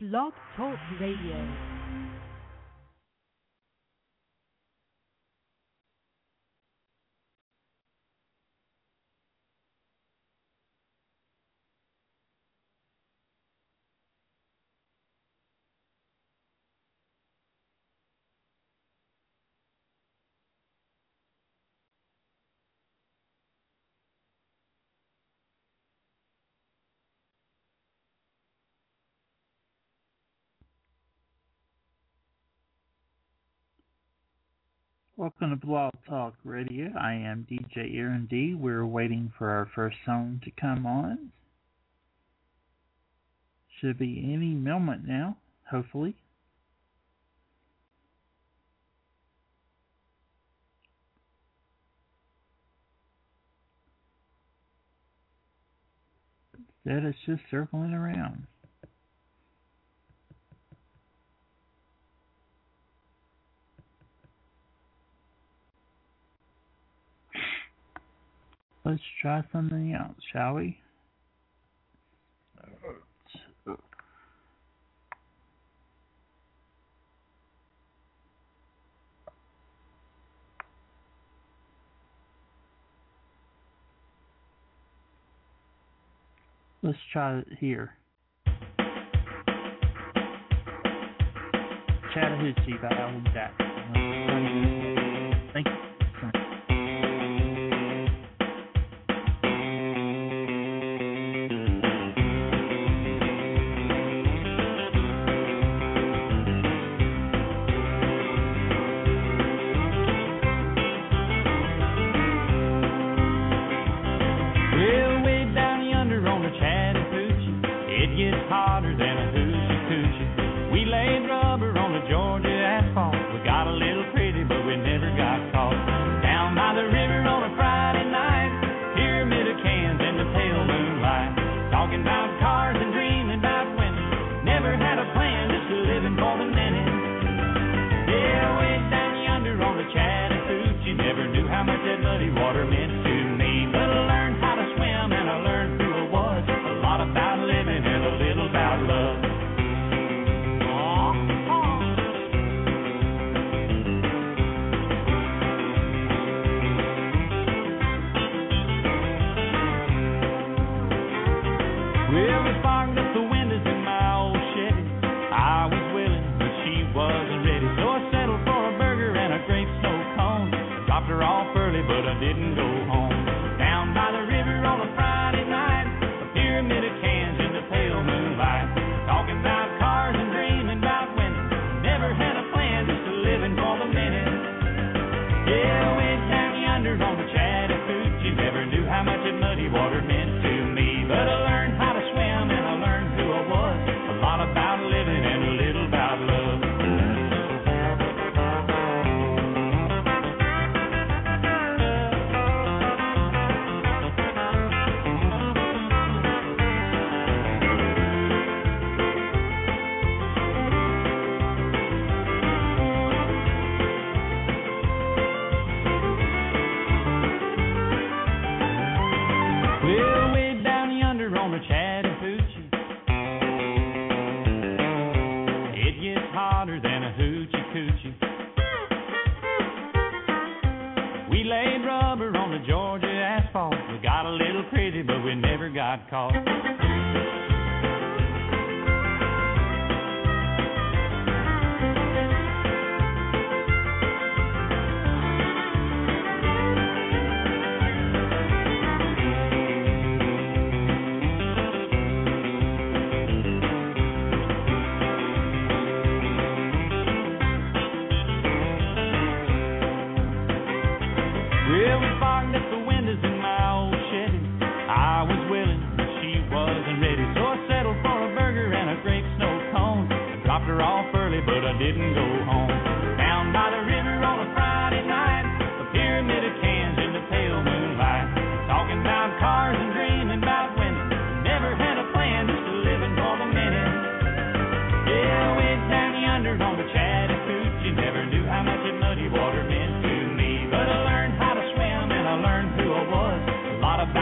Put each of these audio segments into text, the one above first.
Blog Talk Radio. Welcome to Blog Talk Radio. I am DJ Aaron D. We're waiting for our first song to come on. Should be any moment now, hopefully. Instead, it's just circling around. Let's try something else, shall we? Let's try it here. Chattahoochee by Alan Jackson. Thank you.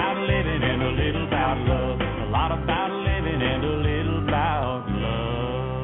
A lot about living and a little about love.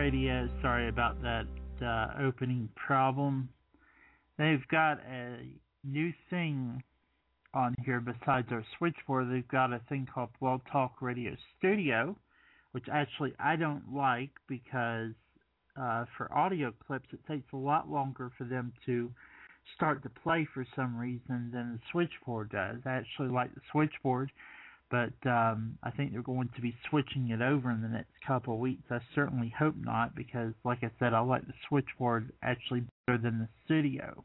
Radio. Sorry about that opening problem. They've got a new thing on here besides our switchboard. They've got a thing called Blog Talk Radio Studio, which actually I don't like because for audio clips it takes a lot longer for them to start to play for some reason than the switchboard does. I actually like the switchboard, but I think they're going to be switching it over in the next couple of weeks. I certainly hope not, because like I said, I like the switchboard actually better than the studio.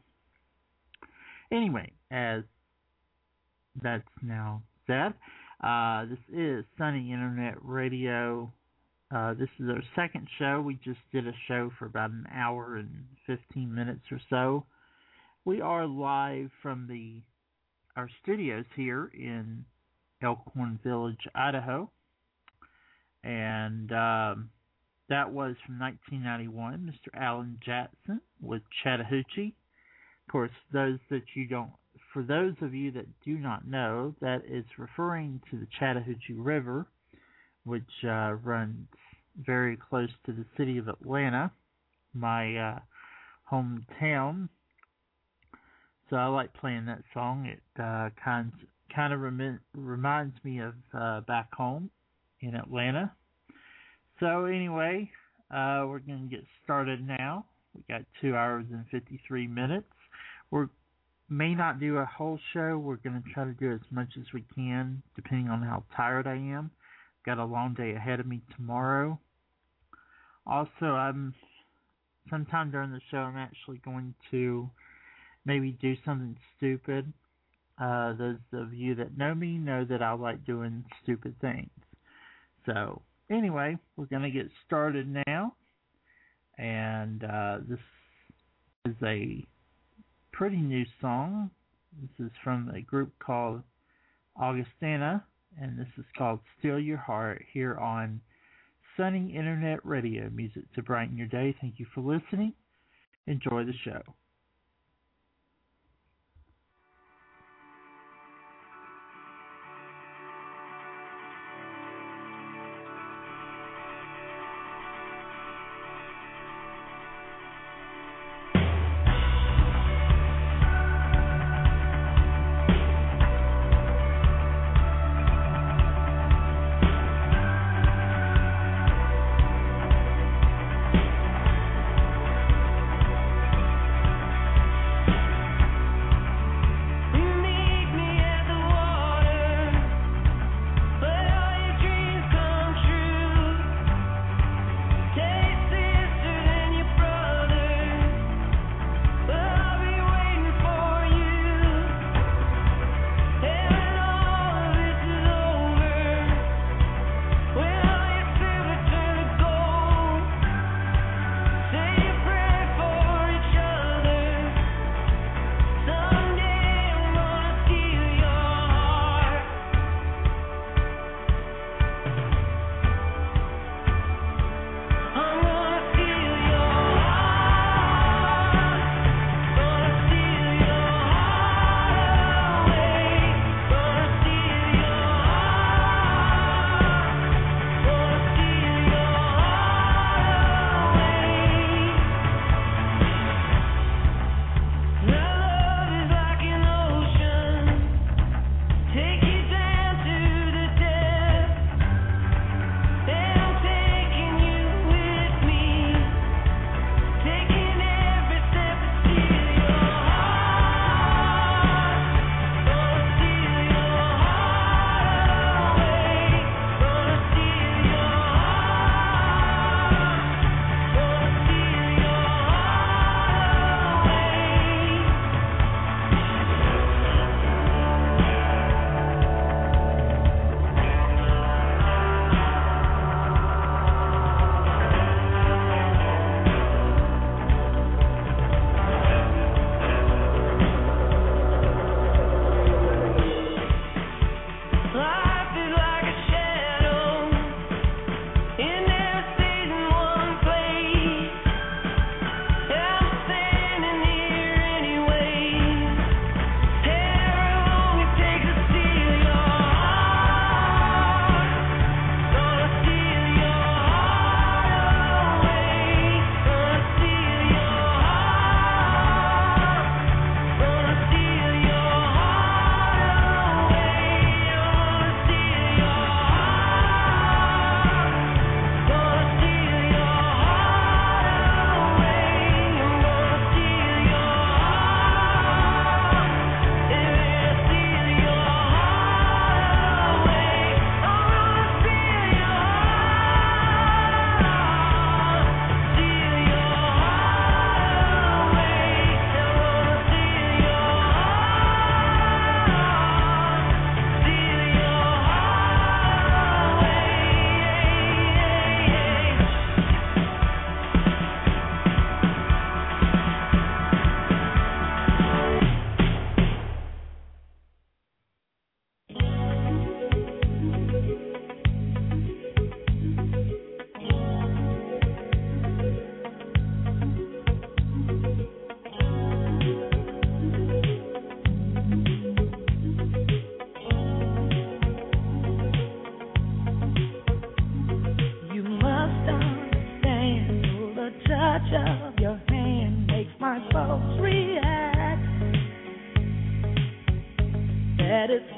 Anyway, as that's now said, this is Sunny Internet Radio. This is our second show. We just did a show for about an hour and 15 minutes or so. We are live from our studios here in Elkhorn Village, Idaho. And that was from 1991, Mr. Alan Jackson with Chattahoochee. Of course, for those of you that do not know, that is referring to the Chattahoochee River, which runs very close to the city of Atlanta, my hometown. So I like playing that song. It kind of reminds me of back home in Atlanta. So anyway, we're going to get started now. We got 2 hours and 53 minutes. We may not do a whole show. We're going to try to do as much as we can, depending on how tired I am. Got a long day ahead of me tomorrow. Also, sometime during the show, I'm actually going to maybe do something stupid. Those of you that know me know that I like doing stupid things. So, anyway, we're going to get started now. And this is a pretty new song. This is from a group called Augustana, and this is called Steal Your Heart here on Sunny Internet Radio, music to brighten your day. Thank you for listening. Enjoy the show.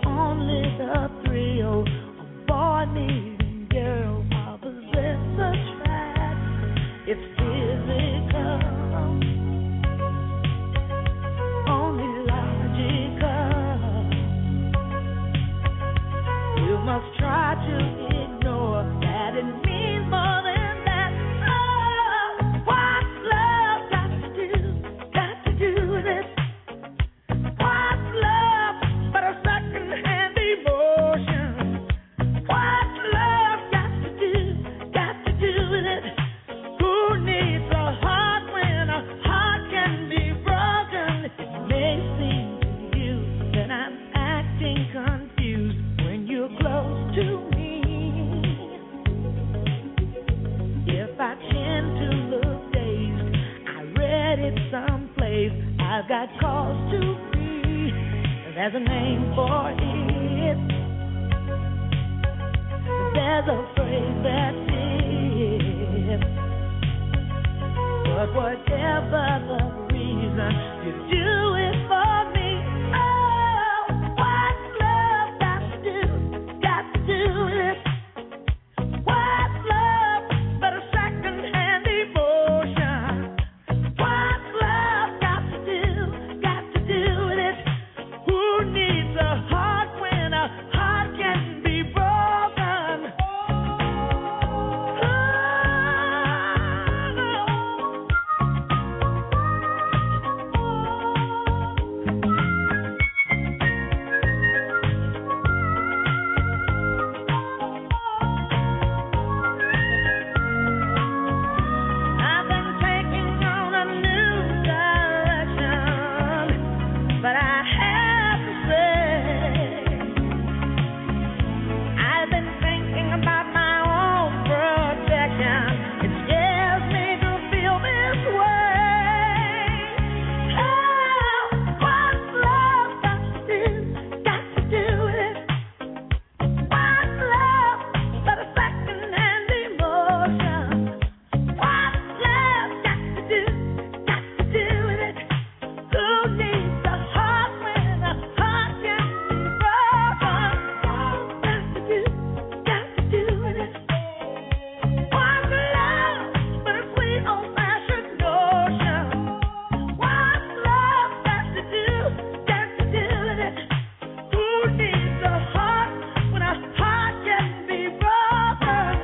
only the thrill of boy meeting girl. Opposites attract. It's physical, only logical. You must try to ignore that it means more than that. Oh, what's love got to do with it? What's love but a second-hand emotion? What's love got to do with it? Who needs a heart when a heart can be broken? It may seem to you that I'm acting confused when you're close to me. If I tend to look dazed, I read it someplace. I've got cause to be. There's a name for it. There's a phrase that's it. But whatever the reason, you do it for me. Oh, what's love got to do with it? What's love but a second-hand emotion? What's love got to do with it? Who needs a heart when a heart can be broken? I've been taking on a new direction, but I have to say, I've been thinking about my own protection. It scares me to feel this way. Oh, what's love got to do with it? What's love but a second-hand emotion? What's love got to do with it? Who needs a heart when a heart can be broken? Got to do with it. What's love but a sweet old-fashioned notion? What's love got to do with it? Who needs a heart when a heart can be broken?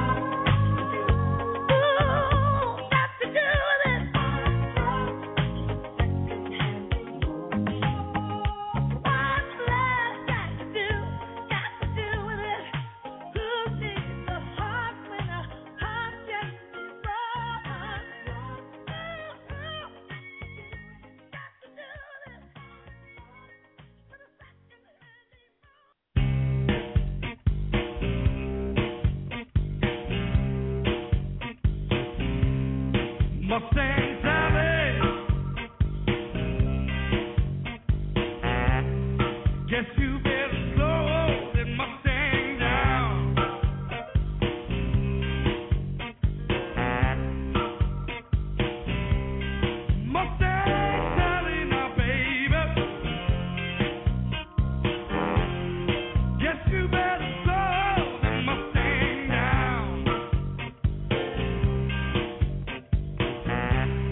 Ooh, got to do with it. What's love got to do with it? Who needs a heart when a heart can be broken? Got to do with it. Mustang Sally, guess you better slow that Mustang down. Mustang Sally, now baby, guess you better slow that Mustang down.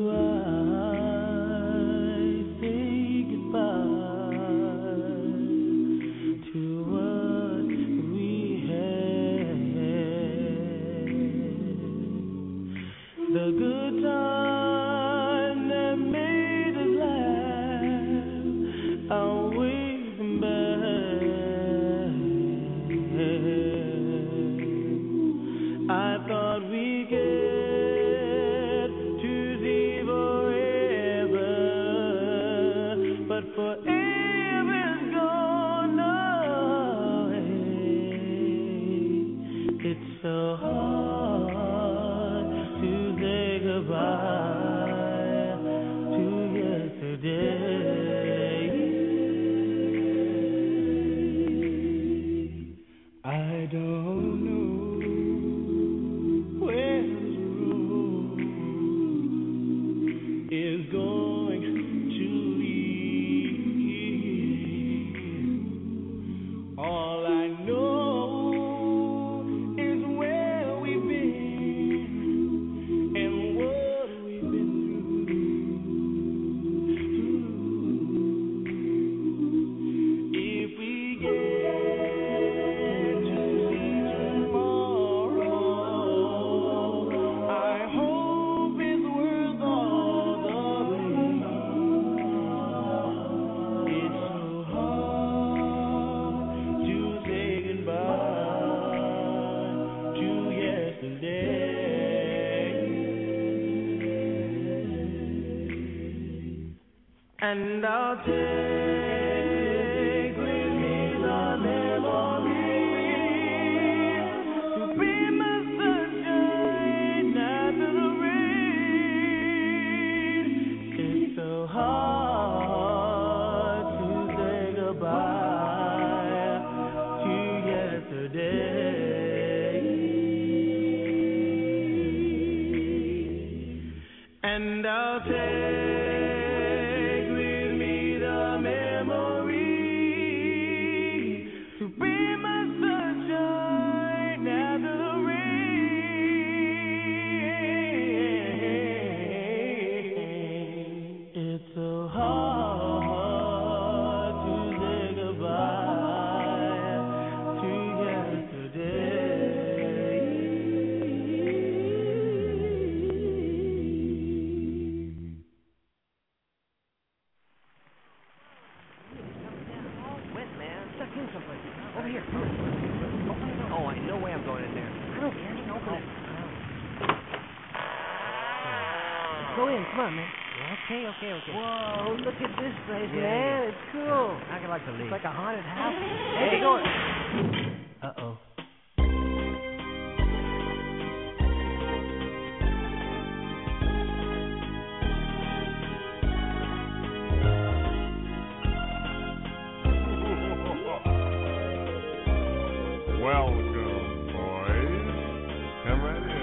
And I'll take with me the memory to be my sunshine after the rain. It's so hard to say goodbye to yesterday. And I'll take Okay. Whoa, look at this place, Yeah, man. yeah. It's cool. I could like to leave. It's like a haunted house. Hey, Hey, go. Uh-oh. Welcome, boys. Come right in.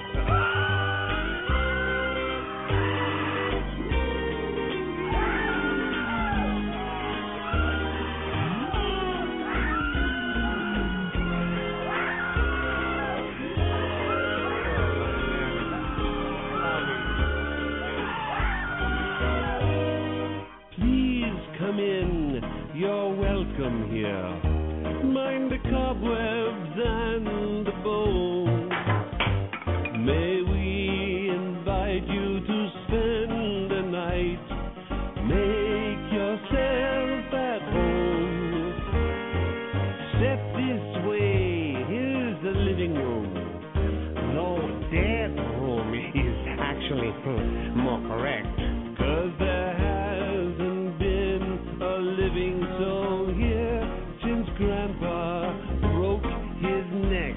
You're welcome here. Mind the cobwebs and the bones. May we invite you to spend the night. Make yourself at home. Step this way. Here's the living room. No, that room is actually more correct. 'Cause there hasn't been a living soul here since Grandpa broke his neck.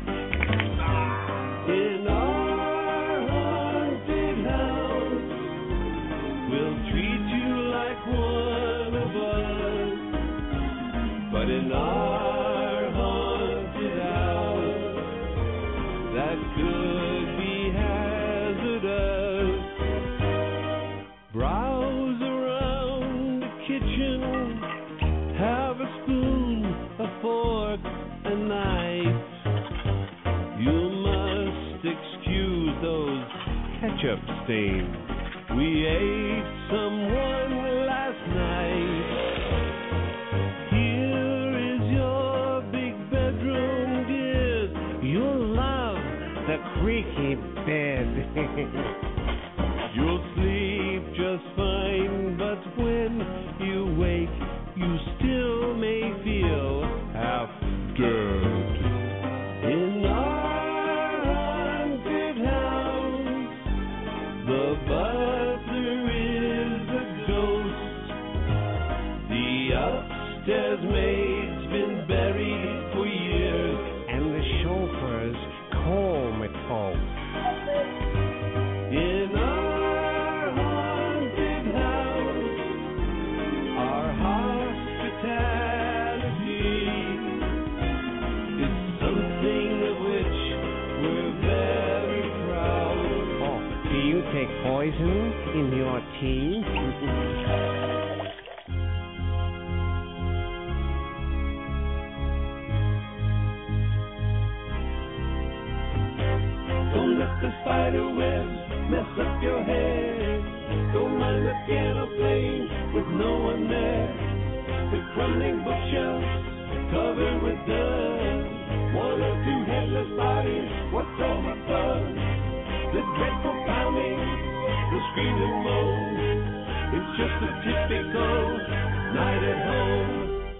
In our haunted house, we'll treat you like one of us. But in our haunted house, that could be hazardous. Browse around the kitchen, have a spoon, a fork, a knife. You must excuse those ketchup stains. We ate someone last night. Here is your big bedroom, dear. You'll love the creaky bed. You'll sleep just fine, but when you wake, you still may feel half dead. In our haunted house, the butler is a ghost. The upstairs maid's been buried for years, And the chauffeur's comatose. in our haunted house, our hospitality is something of which we're very proud. Oh, do you take poison in your tea? Don't let the spider webs mess up your head. Don't mind the piano playing with no one there. The crumbling bookshelves covered with dust. One or two headless bodies, what's all the fuss? The dreadful pounding, the screams and moans. It's just a typical night at home.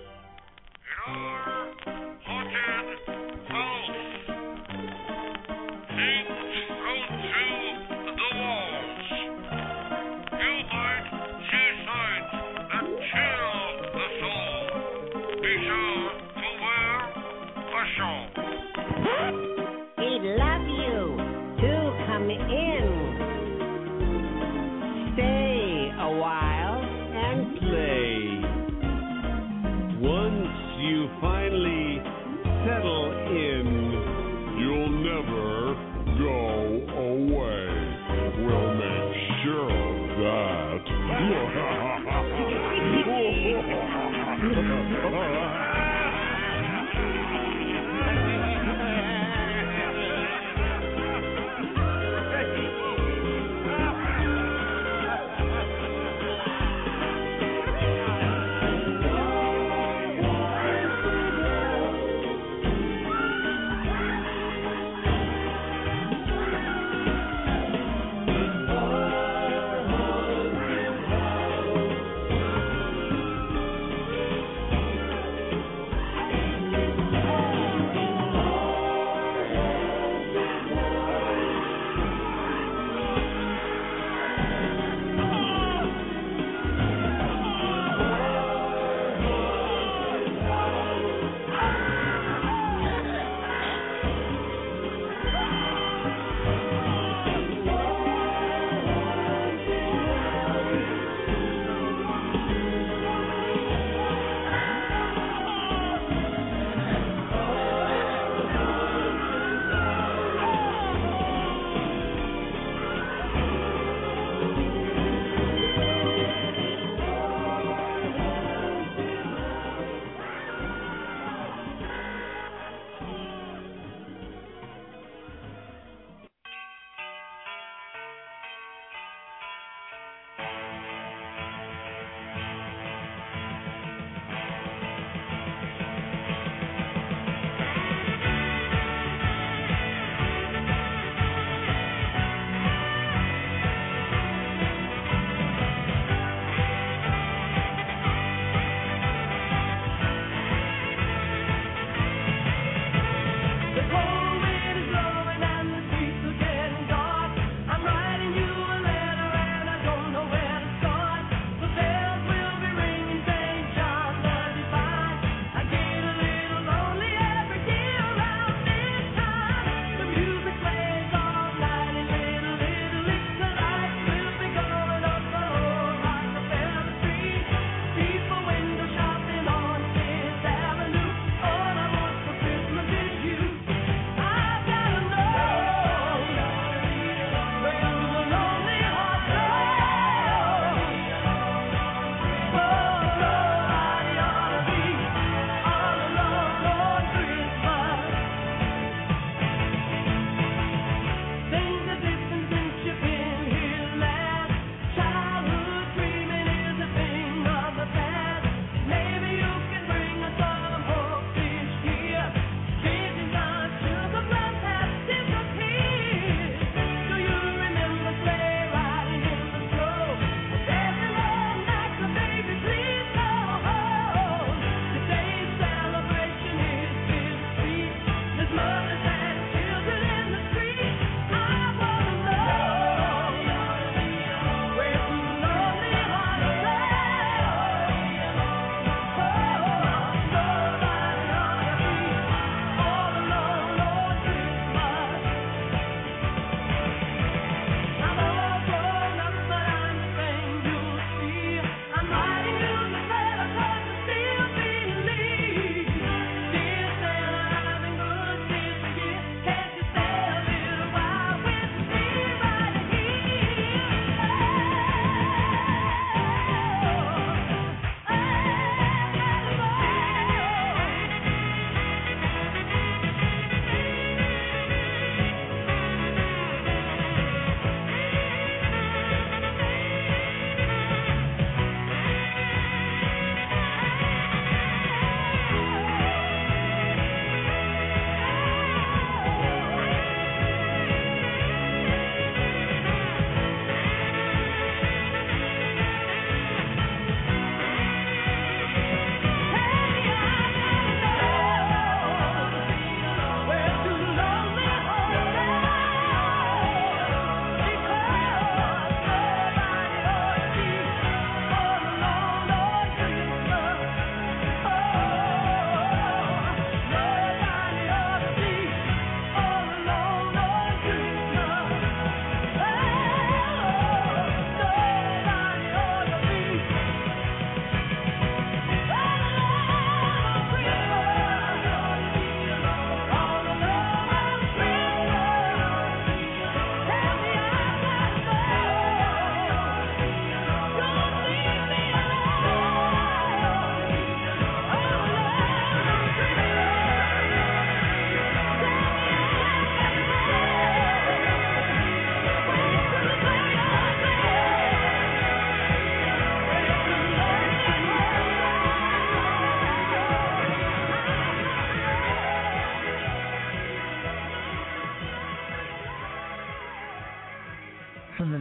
He'd love you to come in. Stay a while and Play. Once you finally settle in, you'll never go away. We'll make sure of that.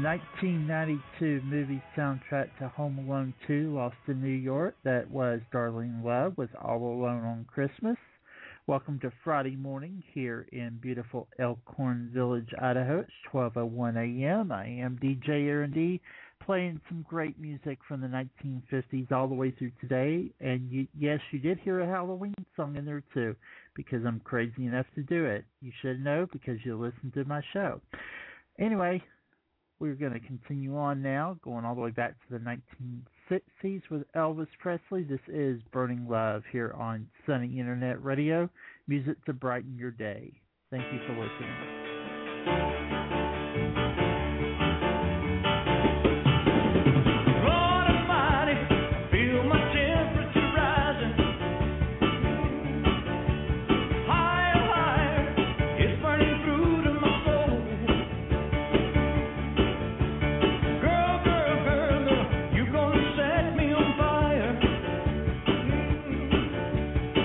1992 movie soundtrack to Home Alone 2, Lost in New York. That was Darlene Love with All Alone on Christmas. Welcome to Friday morning here in beautiful Elkhorn Village, Idaho. It's 12:01 a.m. I am DJ Aaron D, playing some great music from the 1950s all the way through today. And yes, you did hear a Halloween song in there too, because I'm crazy enough to do it. You should know because you listen to my show. Anyway, we're going to continue on now, going all the way back to the 1960s with Elvis Presley. This is Burning Love here on Sunny Internet Radio, music to brighten your day. Thank you for listening.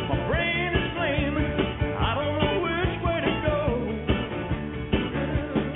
My brain is flaming, I don't know which way to go.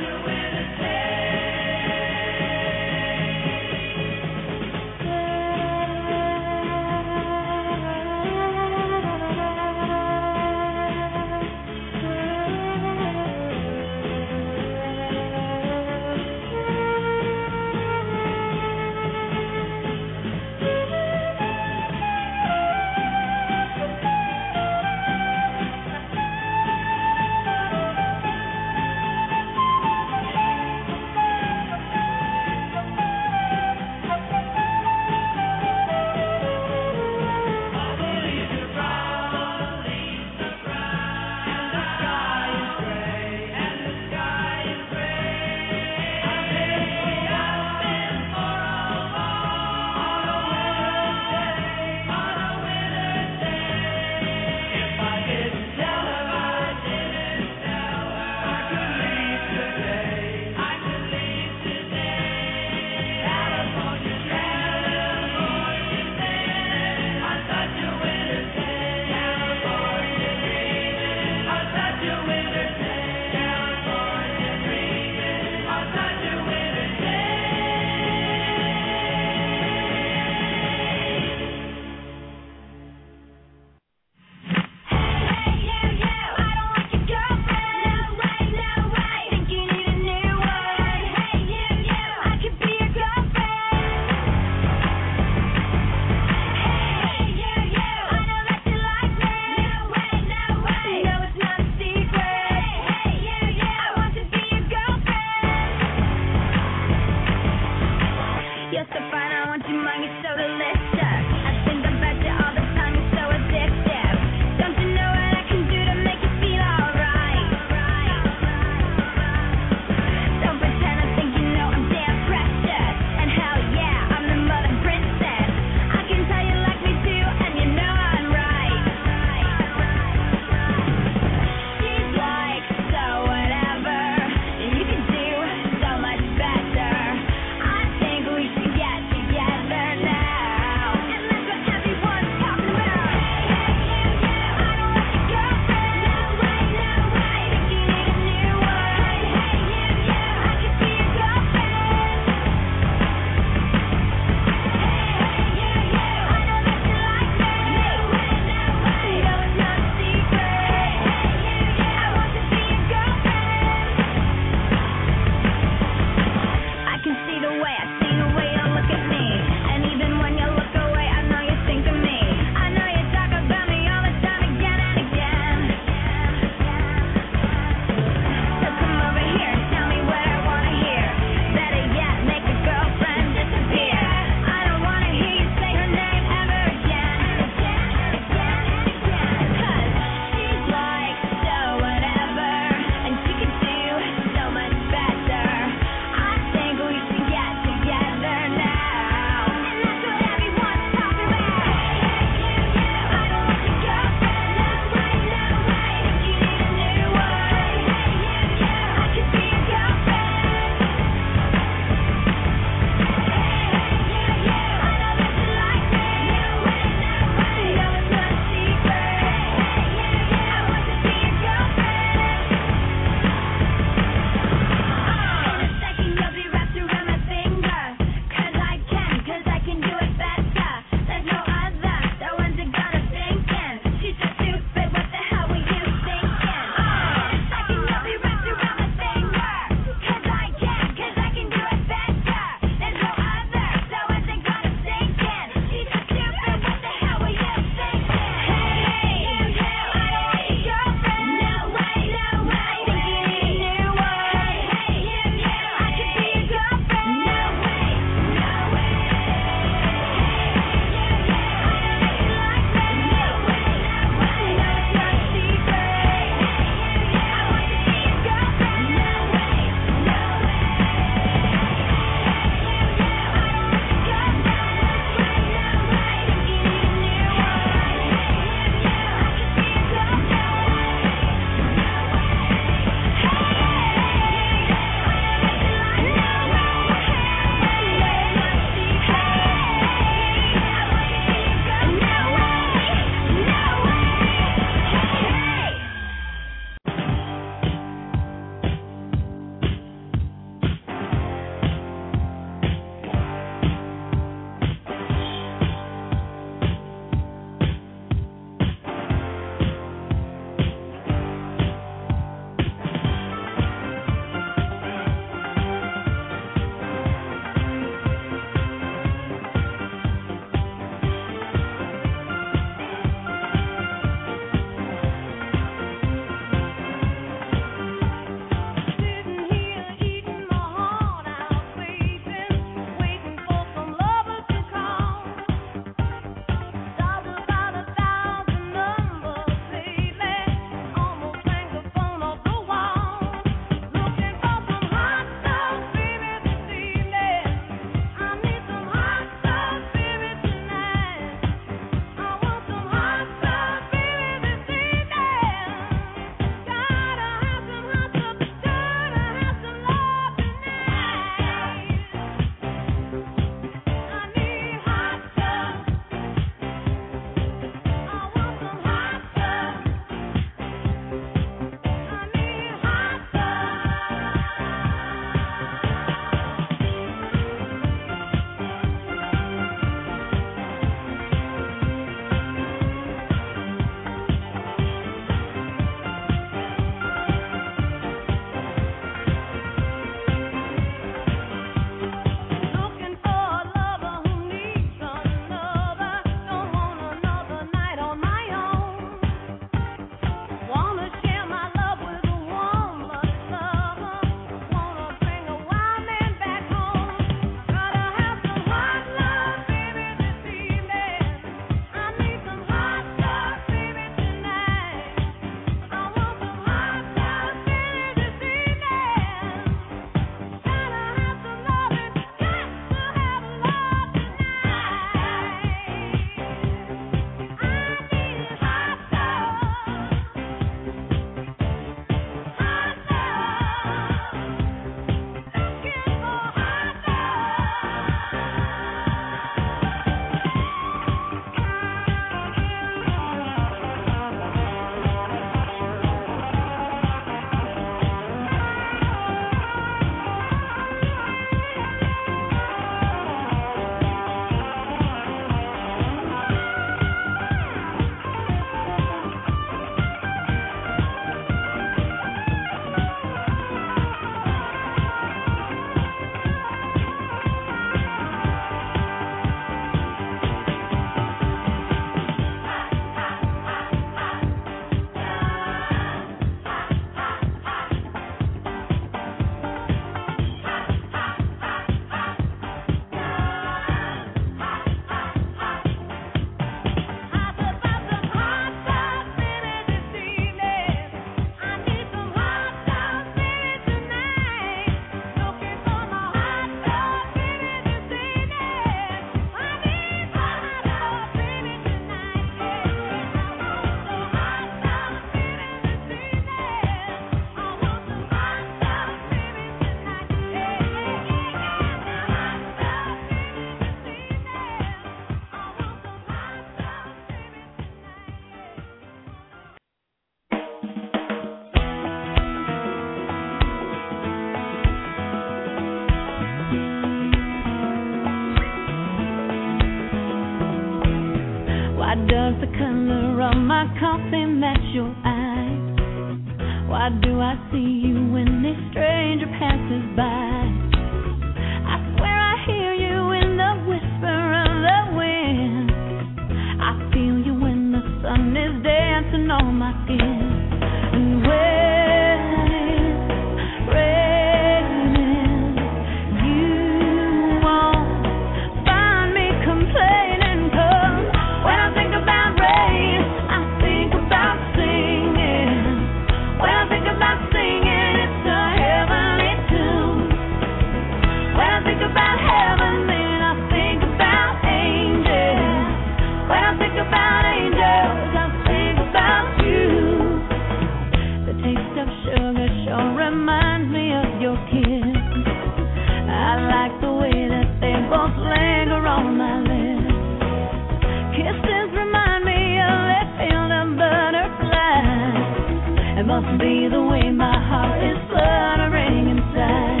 Why does the color of my coffee match your eyes? Why do I see you when a stranger passes by? I swear I hear you in the whisper of the wind. I feel you when the sun is dancing on my skin. And when it's raining, you won't find me complaining. 'Cause when I think about rain, I think about singing. When I think about singing, it's a heavenly tune. When I think about heaven, then I think about angels. When I think about angels, I think about you. The taste of sugar sure reminds me of your kiss. I like the way that they both linger on my lips. Kisses remind me of that field of butterflies. It must be the way my heart is fluttering inside.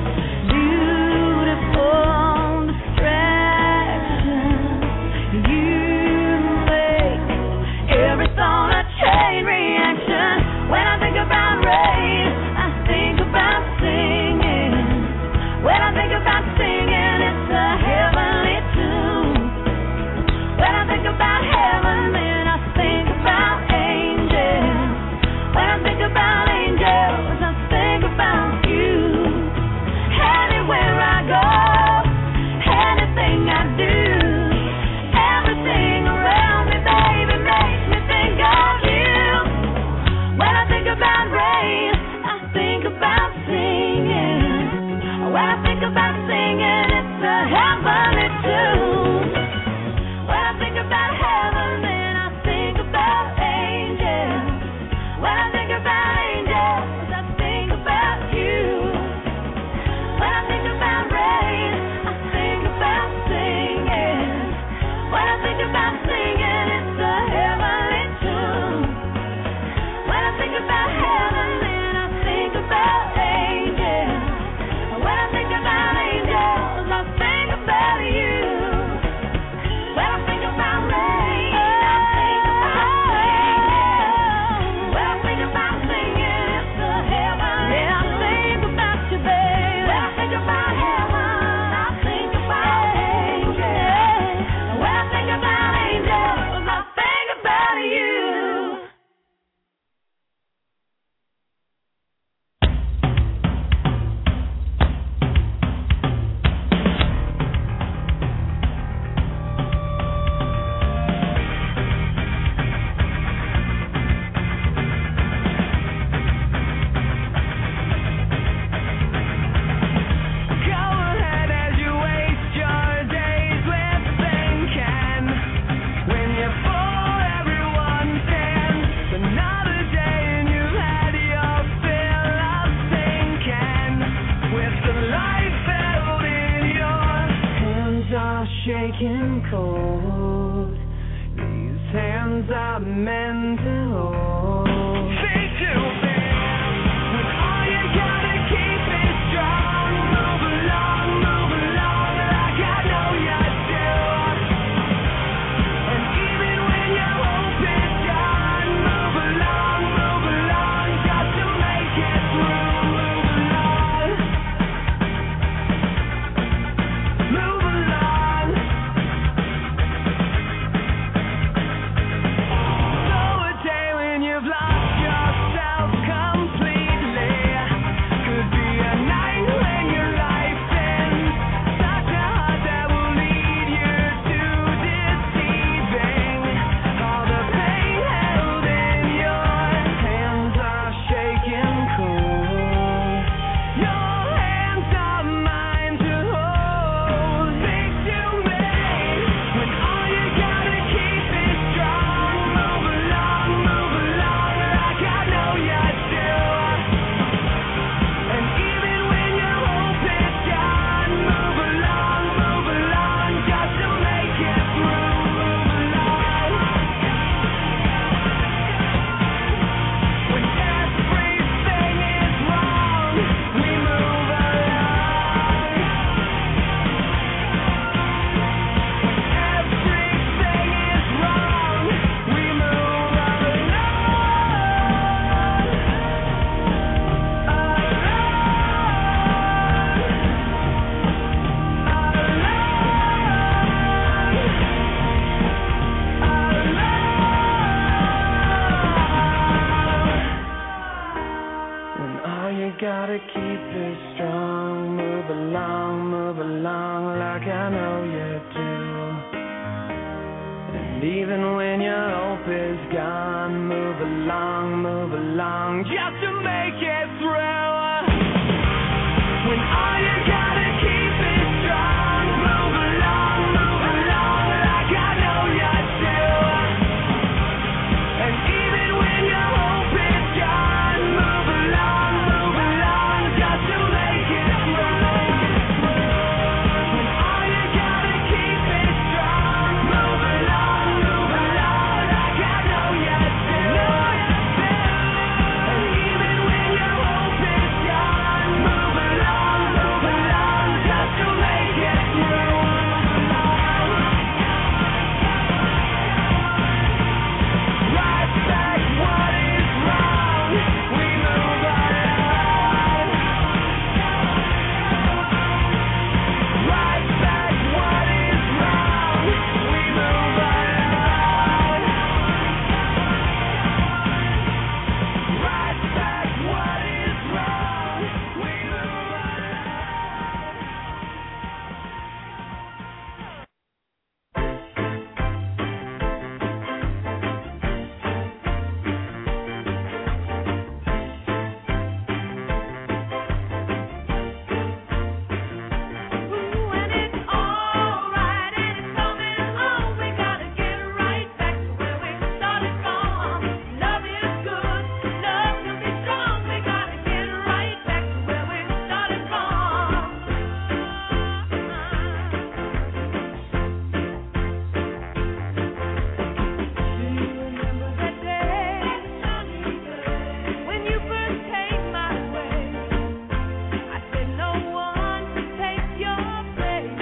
Beautiful distraction. You make every thought a chain reaction. When I think about rain, I think about singing. When I think about singing, it's a heavenly tune. When I think about heaven, then I think about angels. When I think about angels, I think about you. Anywhere I go, anything I do, everything around me, baby, makes me think of you. When I think about rain, I think about singing. When I think about singing, it's a heavenly tune. When I think about heaven, then I think about angels. When I think about angels, I think about you. When I think about rain, I think about singing. When I think about singing, it's a heavenly tune. When I think about heaven, then I think about angels. When I think about angels, I think about you. When I think about rain, I think about singing. When I think about singing, it's a heavenly tune. I think about you, baby. When I think about heaven, I think about angels. When I think about angels, I think about you. Go ahead as you waste your days with thinking. When you're full, everyone stands. Another day and you've had your fill of thinking. With the life held in your hands are shaking cold. These hands are meant to hold. Think too big. When all you gotta keep is strong. Move along like I know you do. And even when your hope is gone, move along, got to make it through. Move along. So a day And even when your hope is gone, move along, just to make it through. When all you gotta keep is strong, move along, like I know you do. And even when your hope is gone, move along, just to make it through. When all you gotta keep is strong, move along, like I know you do. And even when your hope is gone, move along, just to make it through. Right back what is wrong, we move along. Right back what is wrong, we move along. Right back what is wrong, we move When it's alright and it's coming on, we gotta get right back to where we started from. Love is good, love can be strong. We gotta get right back to where we started from. Do you remember that day when you first came my way? I said no one could take your place.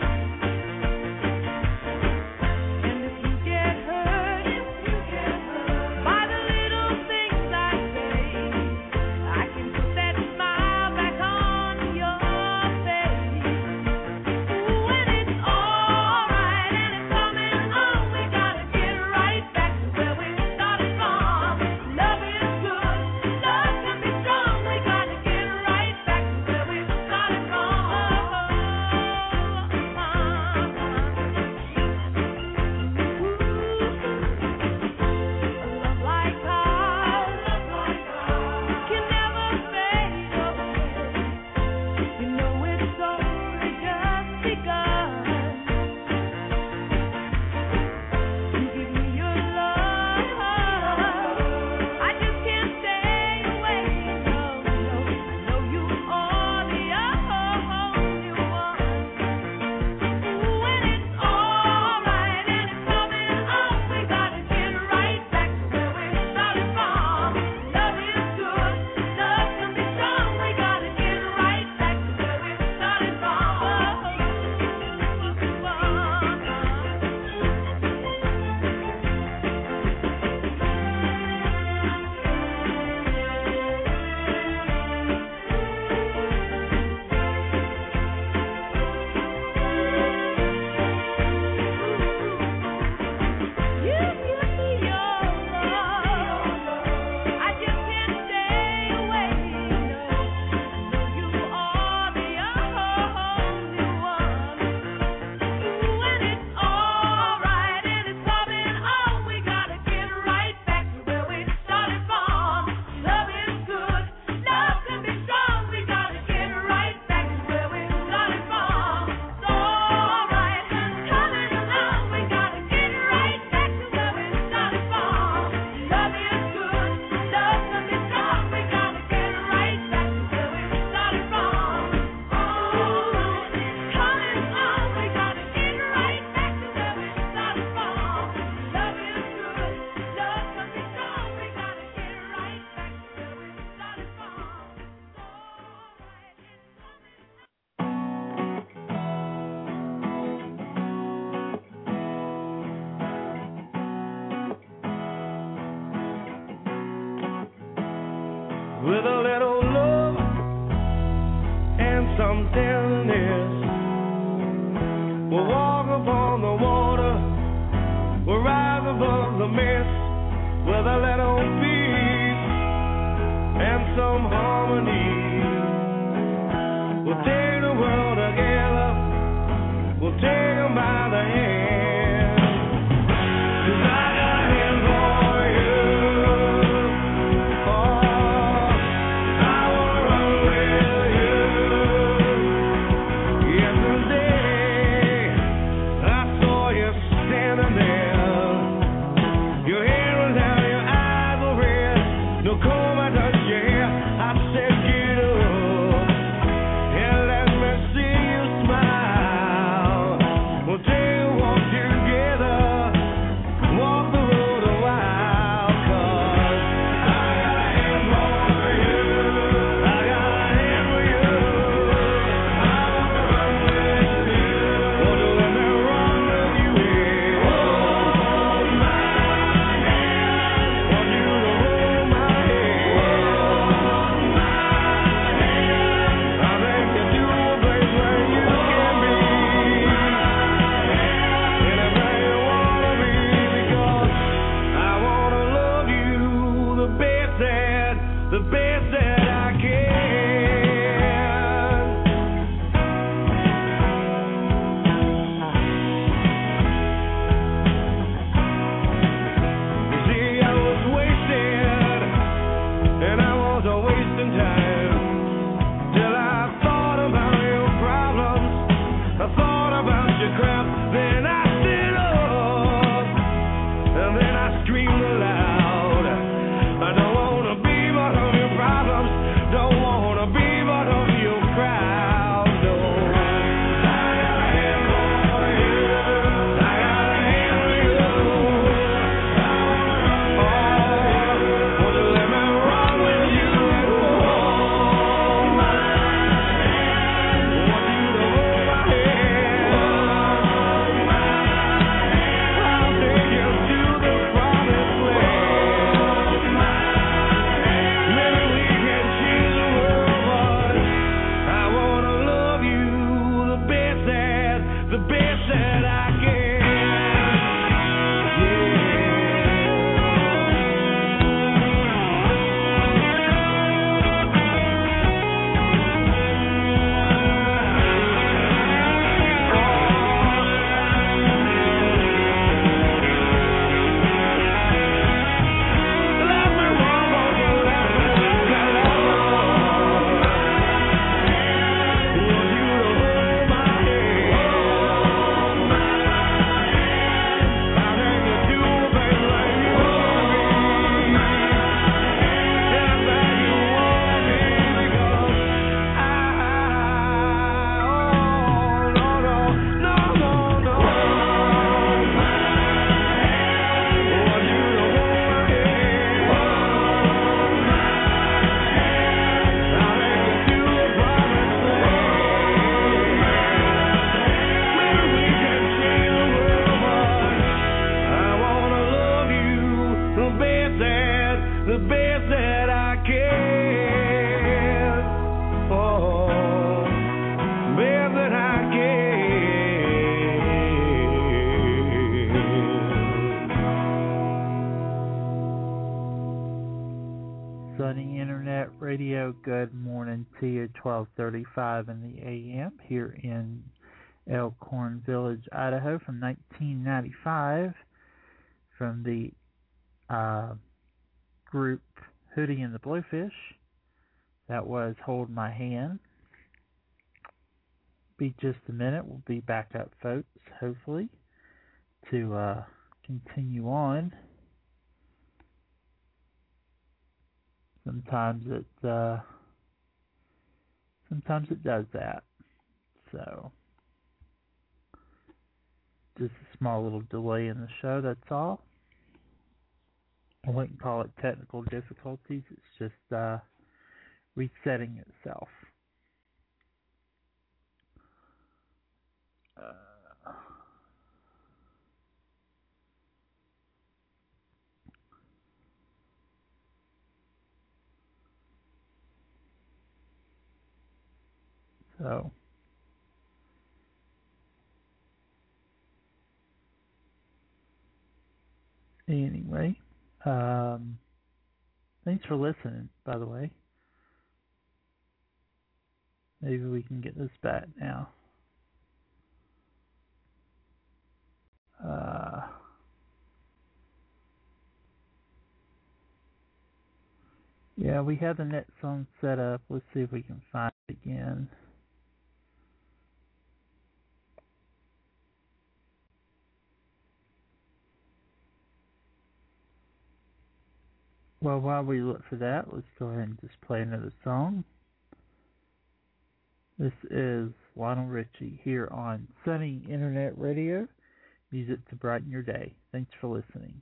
And if you get hurt by the little things I say, I can put that smile back on your face. When it's alright and it's coming on, we gotta get right back to where we started from. Love is good, love can be strong. We gotta get right back to where we started from. A love like ours can never fade away. You know it's only just begun. You give me your love, I just can't stay away. No, I know you are the only one. When it's alright and it's coming on, we gotta get right back to where we started from. Love is good, love can be strong. We gotta get right back to where we started from. You give me your love, I just can't stay away. No, I know you are the only one. When it's alright and it's coming on, we gotta get right back to where we started from. Love is good, love can be strong. We gotta get right back to where we started from. It's alright and it's coming along. We gotta get right back to where we started from. Love is good, love can be strong. We gotta get right back to where we started from. Alright, it's coming along. We gotta get right back to where we started from. Love is good, love can be strong. We gotta get right back to where we started from. With a little love and some tenderness, we'll walk upon the water, we'll rise above the mist. With a little peace and some harmony, we'll take the world together, we'll take 'em by the hand. the best that I can. Oh, best that I can. Sunny Internet Radio, good morning to you, 12:35 in the a.m. here in Elkhorn Village, Idaho, from 1995, from the group Hootie and the Blowfish. That was Hold My Hand. Be just a minute. We'll be back up, folks, hopefully, to continue on. Sometimes it does that. So just a small little delay in the show, that's all. I wouldn't call it technical difficulties, it's just resetting itself. So anyway, thanks for listening, by the way. Maybe we can get this back now. Yeah, we have the net song set up. Let's see if we can find it again. Well, while we look for that, let's go ahead and just play another song. This is Lionel Richie here on Sunny Internet Radio. Music to brighten your day. Thanks for listening.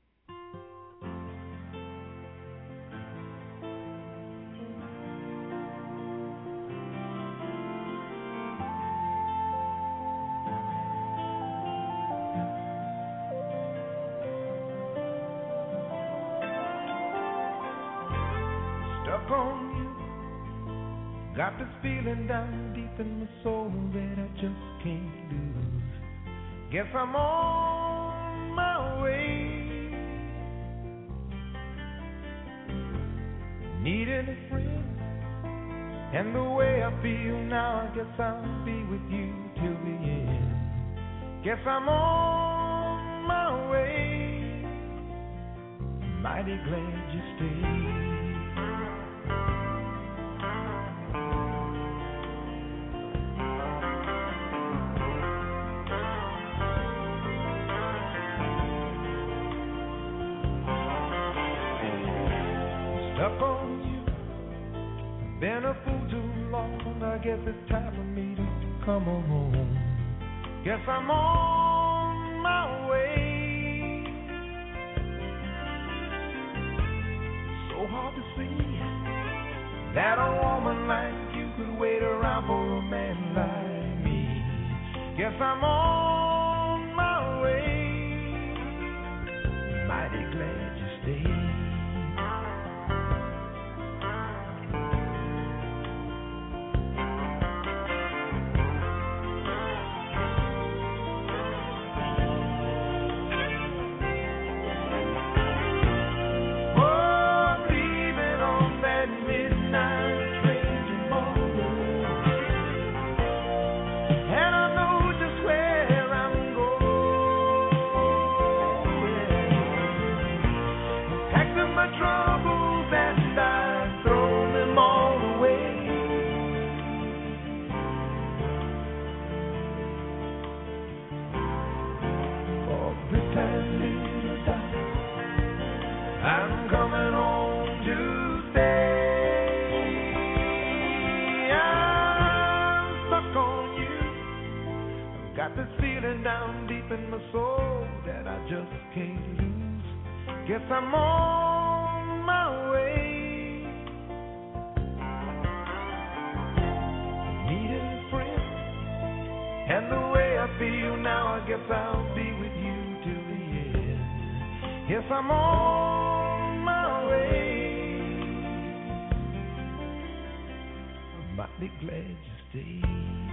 Got this feeling down deep in my soul that I just can't lose. Guess I'm on my way. Needing a friend, and the way I feel now, I guess I'll be with you till the end. Guess I'm on my way. Mighty glad you stayed. Been a fool too long, I guess it's time for me to come on home. Guess I'm on my way. So hard to see that a woman like you could wait around for a man like me. Guess I'm on my way. Mighty glad you stayed. Down deep in my soul that I just can't lose. Guess I'm on my way. Needing a friend, and the way I feel now, I guess I'll be with you till the end. Yes, I'm on my way. be glad you stayed.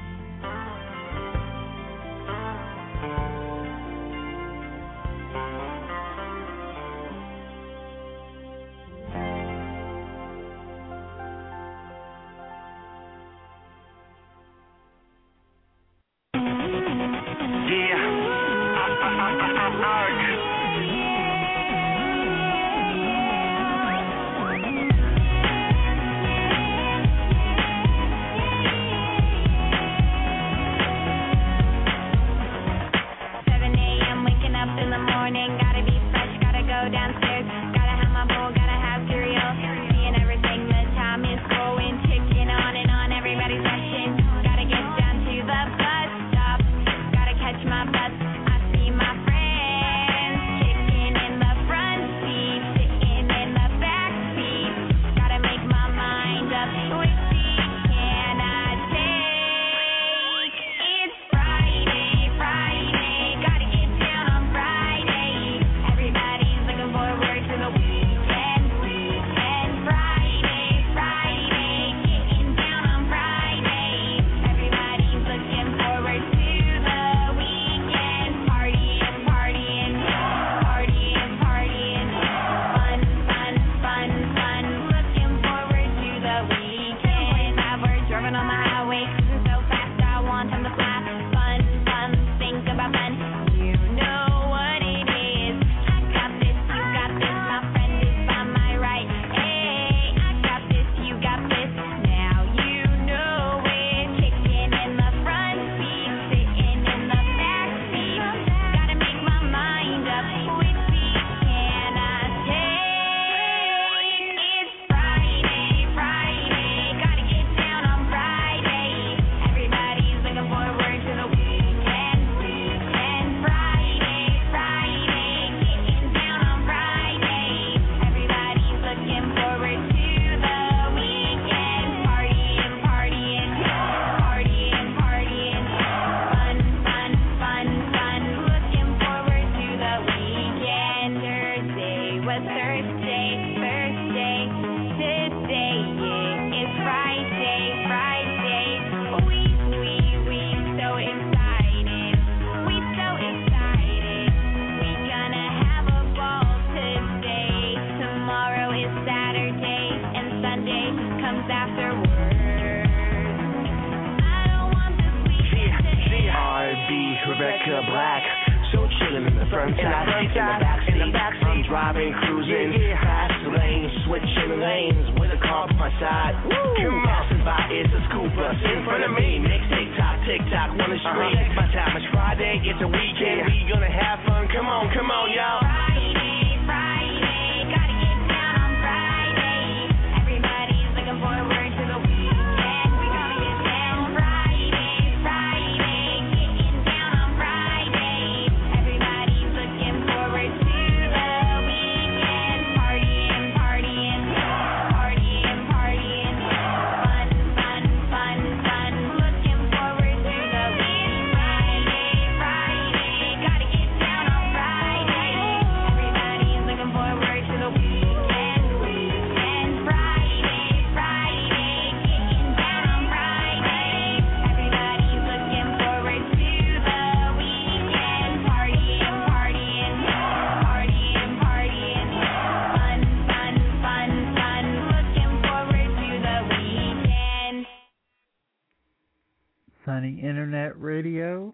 Sunny Internet Radio.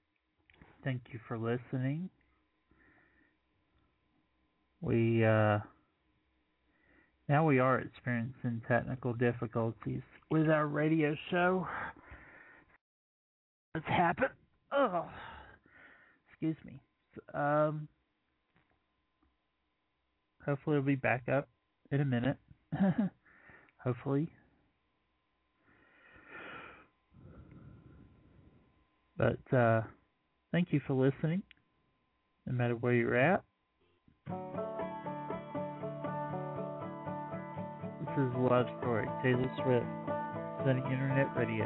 Thank you for listening. Now we are experiencing technical difficulties with our radio show. What's happened? Oh, excuse me. Hopefully it'll be back up in a minute. Hopefully. But thank you for listening, no matter where you're at. This is Love Story, Taylor Swift, Sunny Internet Radio.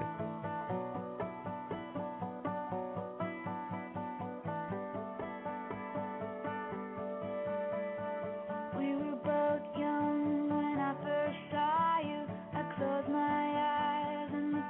We were both young when I first saw you. I closed my eyes and the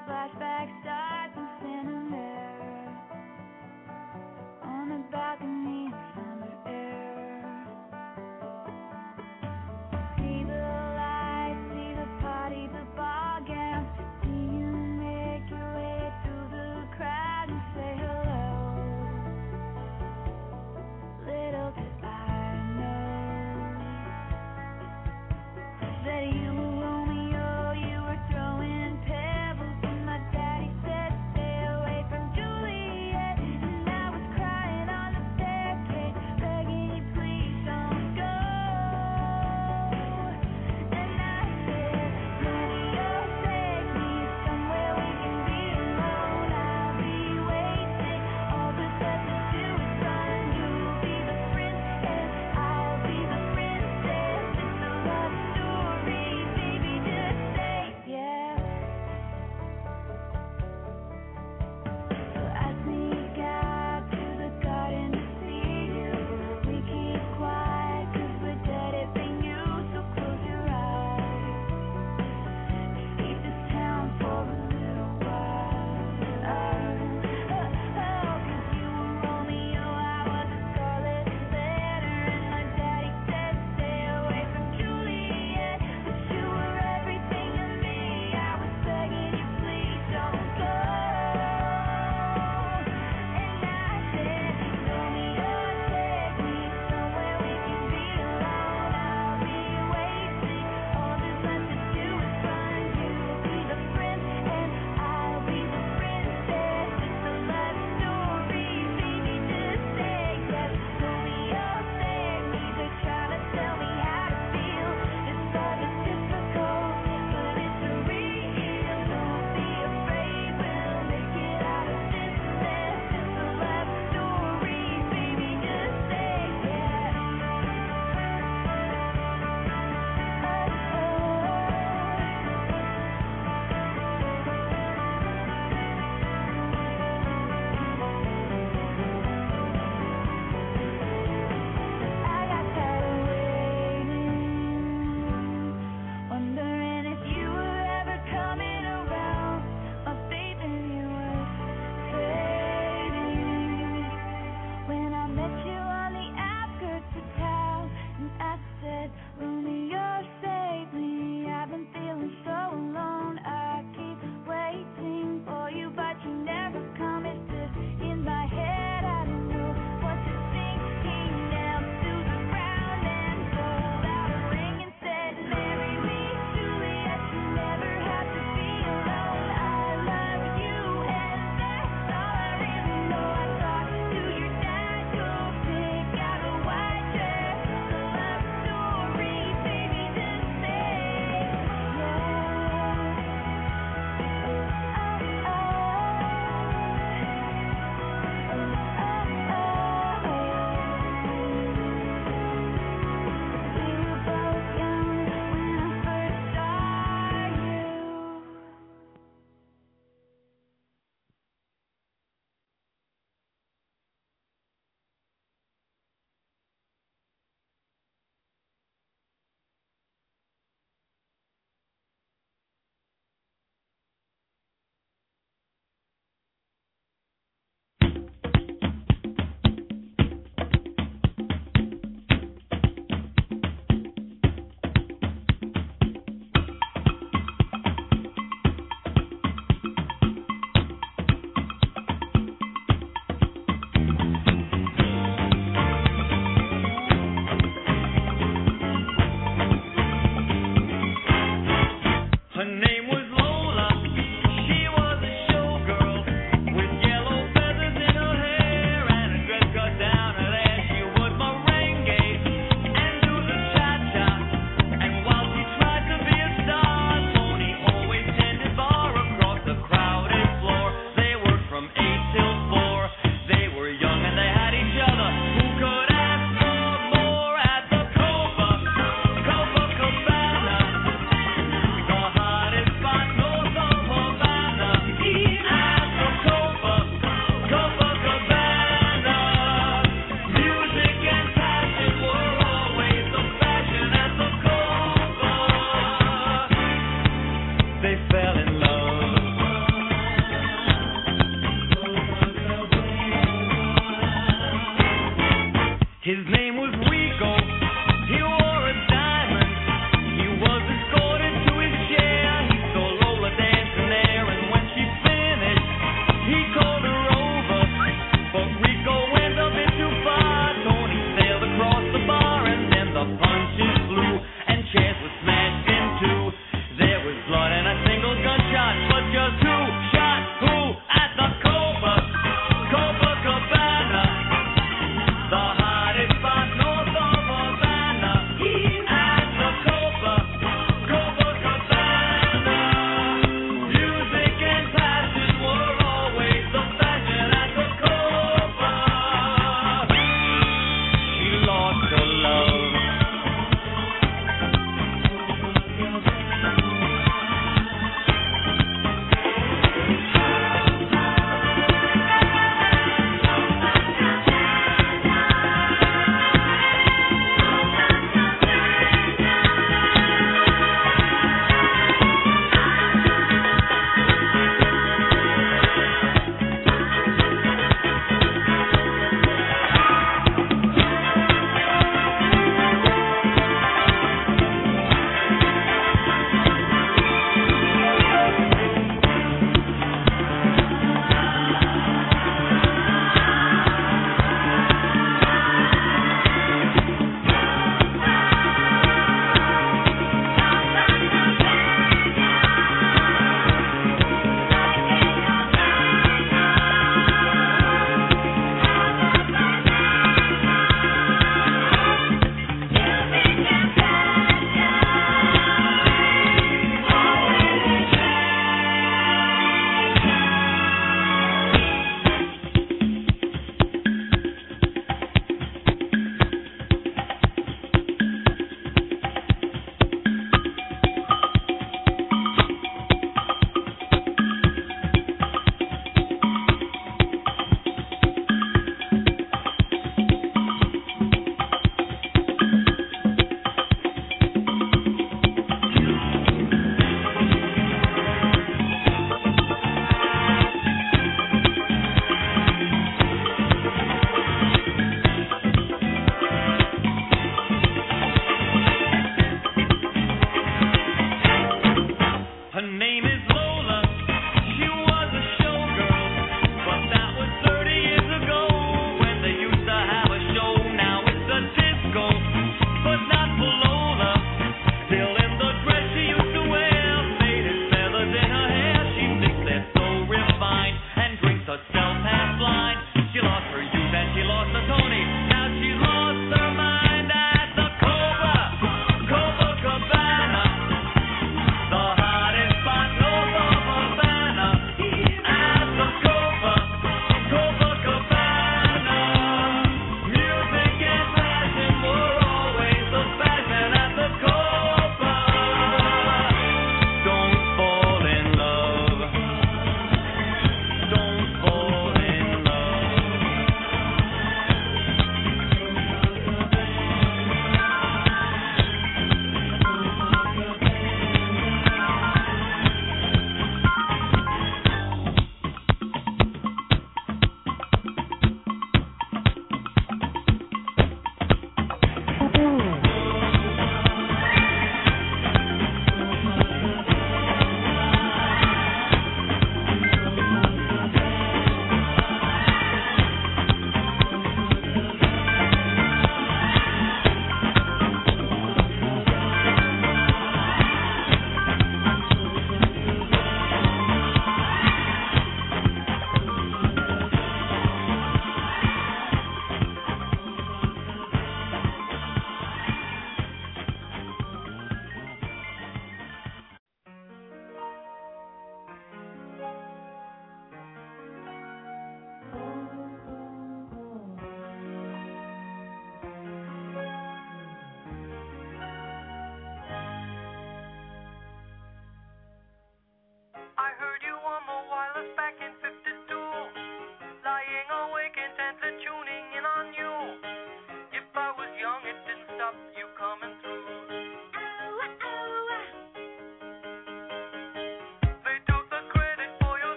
Music and passion were always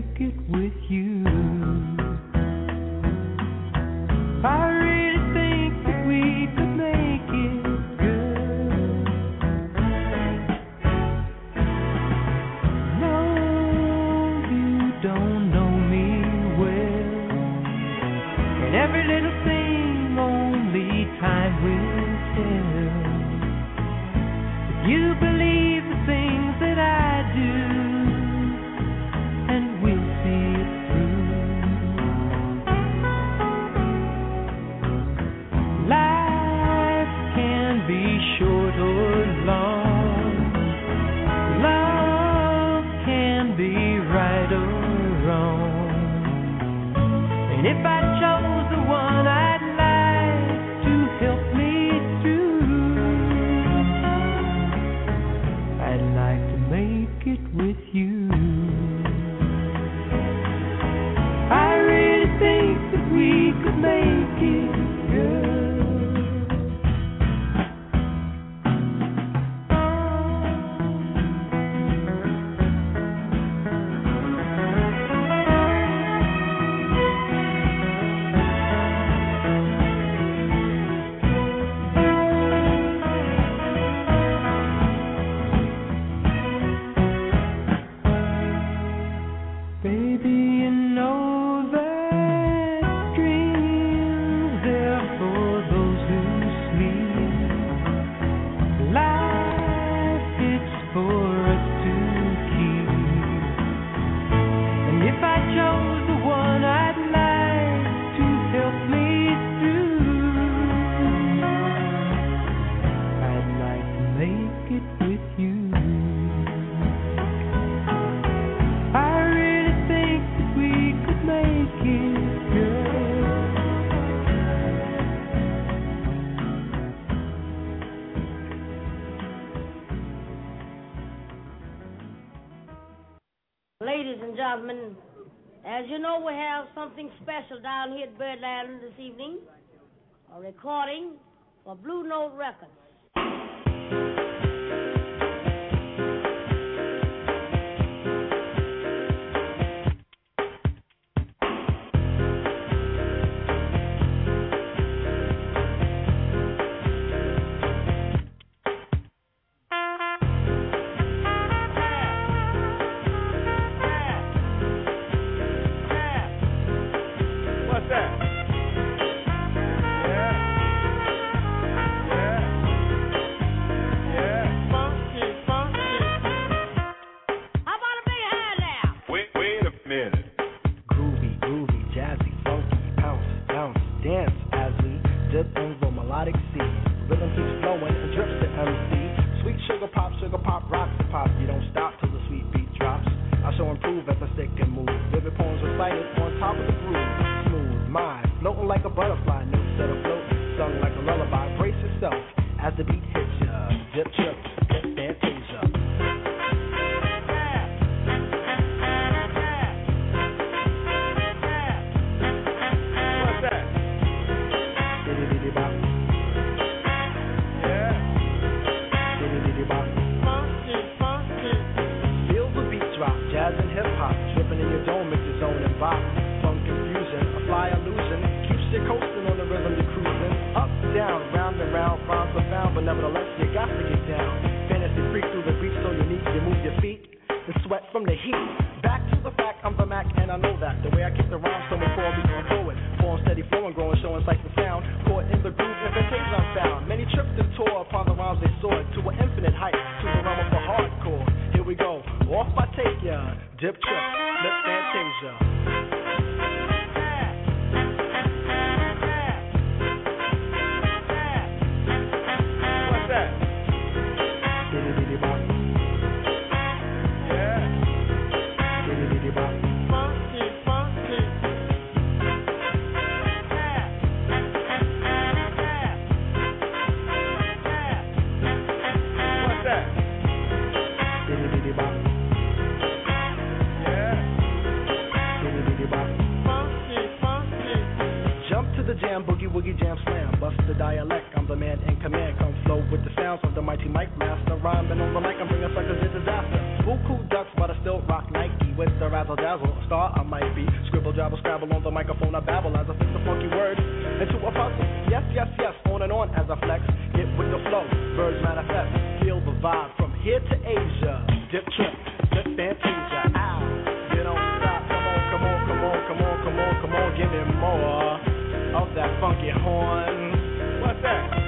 make it with you. I really think that we could make it good. No, you don't know me well, and every little thing only time will tell. If you believe the things that I do, and we'll see it through. Life can be short or long. Love can be right or wrong. And if I chose the one I'd like to help me through, I'd like to make it with you. I really think that we could make it good. Baby, you know that dreams are for those who sleep. Life, it's for us to keep. And if I chose the one I'd like to help me through, I'd like to make it with you. I really think that we could make it good. Ladies and gentlemen, as you know, we have something special down here at Birdland this evening. A recording for Blue Note Records. What's that? Funky. How about a big hand now? Wait a minute. Groovy, jazzy, funky, bounce, dance as we dip over melodic seas. Rhythm keeps flowing and drips to MC. Sweet sugar pop, rocks the pop. You don't stop till the sweet beat drops. I shall improve as I stick and move. Vivid poems recited on top of the groove. Smooth mind, floating like a butterfly. Notes that are floating, sung like a lullaby. Brace yourself as the beat hits ya. Dip, trip, dip, fantasia. What's that? Diddy-diddy-bop, Yeah. diddy-diddy-bop. Funky. Feel the beat drop, jazz and hip hop, dripping in your dome, make your zone and bop. Funk confusion, a fly illusion, keeps you coasting on the rhythm you're cruising. Up, down, round and round, rhymes profound, but nevertheless you got to get down. Fantasy freak through the beat so unique, you move your feet and sweat from the heat. Back to the fact, I'm the Mac and I know that. The way I kick the rhyme, someone call me on forward. Form steady flowing, growing, showing sights and sound. Caught in the groove, and fantasia I'm found. Many tripped and tore upon the rhymes they soared to an infinite height, to the realm of the hardcore. Here we go, off I take ya, dip, trip, flip, fantasia. What's that? Diddy-diddy-bop, Yeah. diddy-diddy-bop. Funky. What's that? Diddy-diddy-bop, Yeah. diddy-diddy-bop. Funky. Jump to the jam, boogie woogie jam slam. Bust the dialect, I'm the man in command. Come flow with the sounds of the mighty mic master. Rhyming on the mic, I'm bringing suckers to disaster. Buku ducks, but I still rock Nike with the razzle dazzle. dazzle. A star I might be. Scribble, jabble, scrabble on the microphone. I babble as I fix the funky words into a puzzle. Yes, yes, yes. On and on as I flex. Get with the flow. Birds manifest. Feel the vibe from here to Asia. Dip, trip, flip, fantasia. Ow. You don't stop. Come on, come on, come on, come on, come on, come on. Give me more of that funky horn. What's that?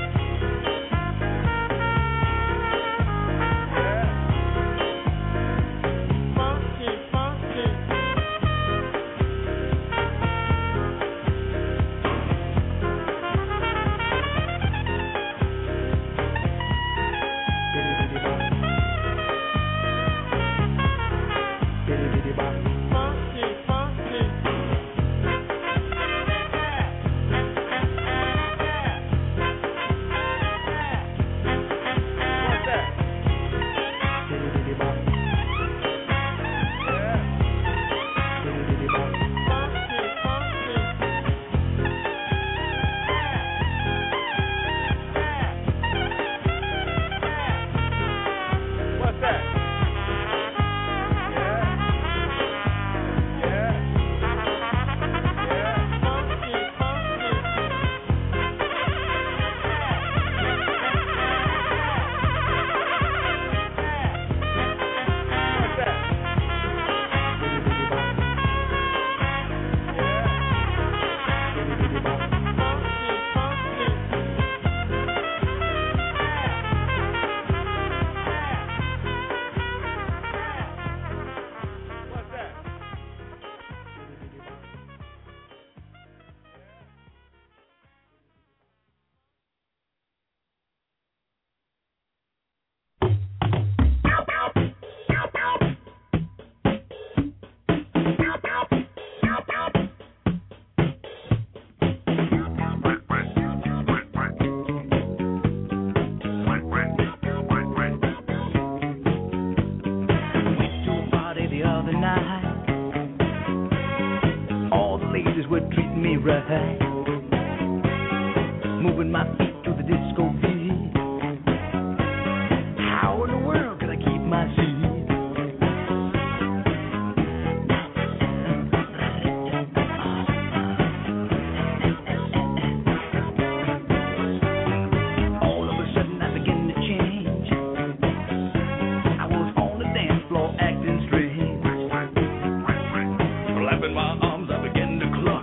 Right. Moving my feet to the disco beat. How in the world can I keep my seat? All of a sudden I begin to change. I was on the dance floor acting strange. Flapping my arms, I began to cluck.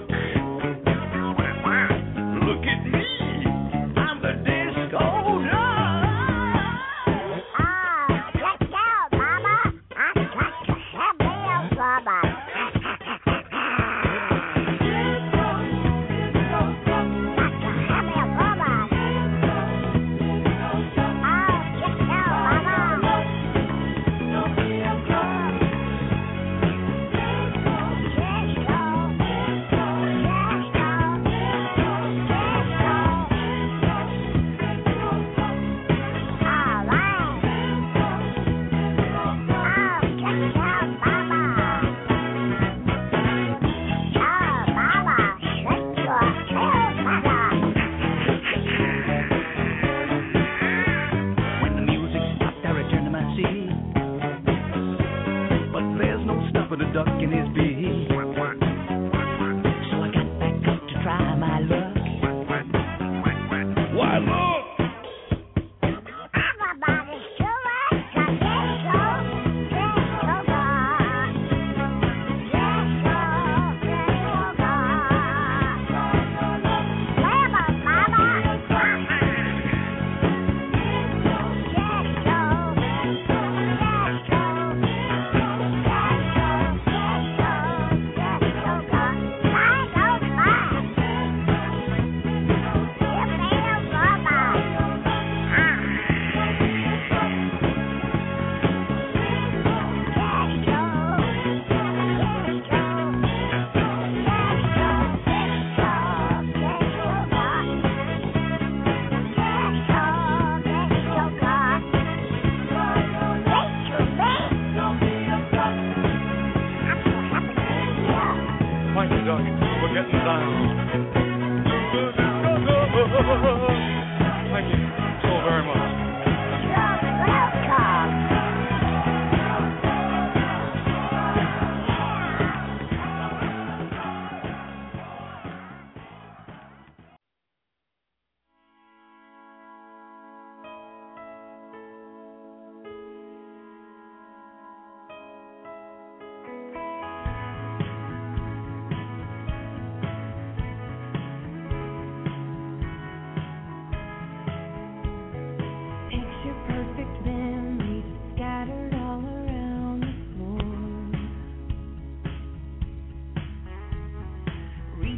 Thank you so very much.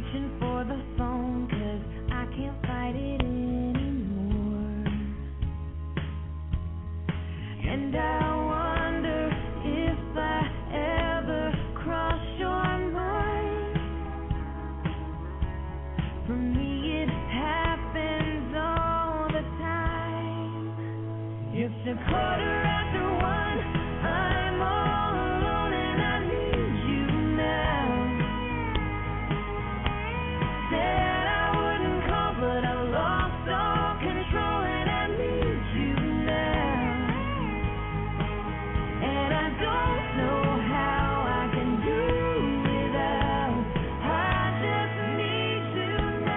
reaching for the phone 'cause I can't fight it anymore. And I wonder if I ever cross your mind. For me it happens all the time. It's a quarter after one, I'm all alone and I need you now. Said I wouldn't call, but I lost all control and I need you now. And I don't know how I can do without. I just need you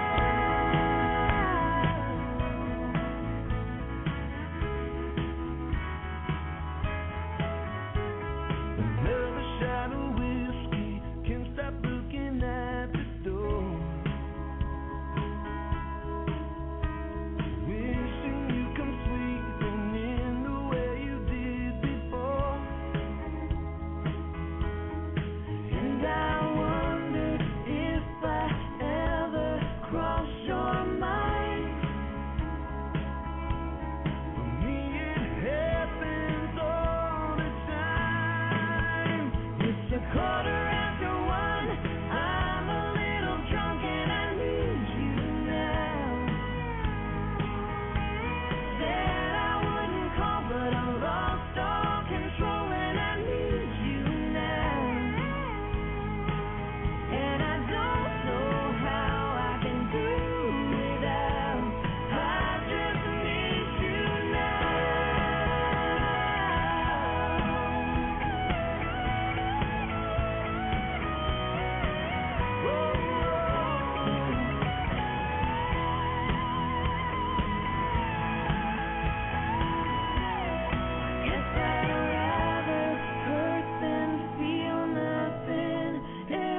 Another shot of whiskey, can't stop looking at the door. Wishing you come sweeping in the way you did before. And I wondered if I ever cross your mind. For me it happens all the time. It's a quarter after one, I'm a little drunk and I need you now. Said I wouldn't call, but I lost all control and I need you now. And I don't know how I can do without. I just need you now. Guess I'd rather hurt than feel nothing at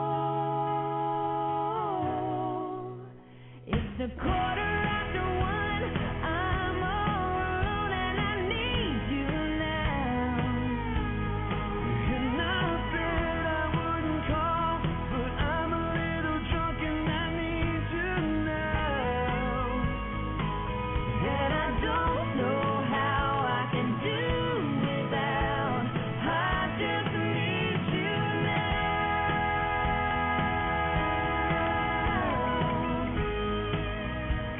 all. It's a quarter after one, I'm all alone and I need you now. And I said I wouldn't call, but I'm a little drunk and I need you now. And I don't know how I can do without. I just need you now.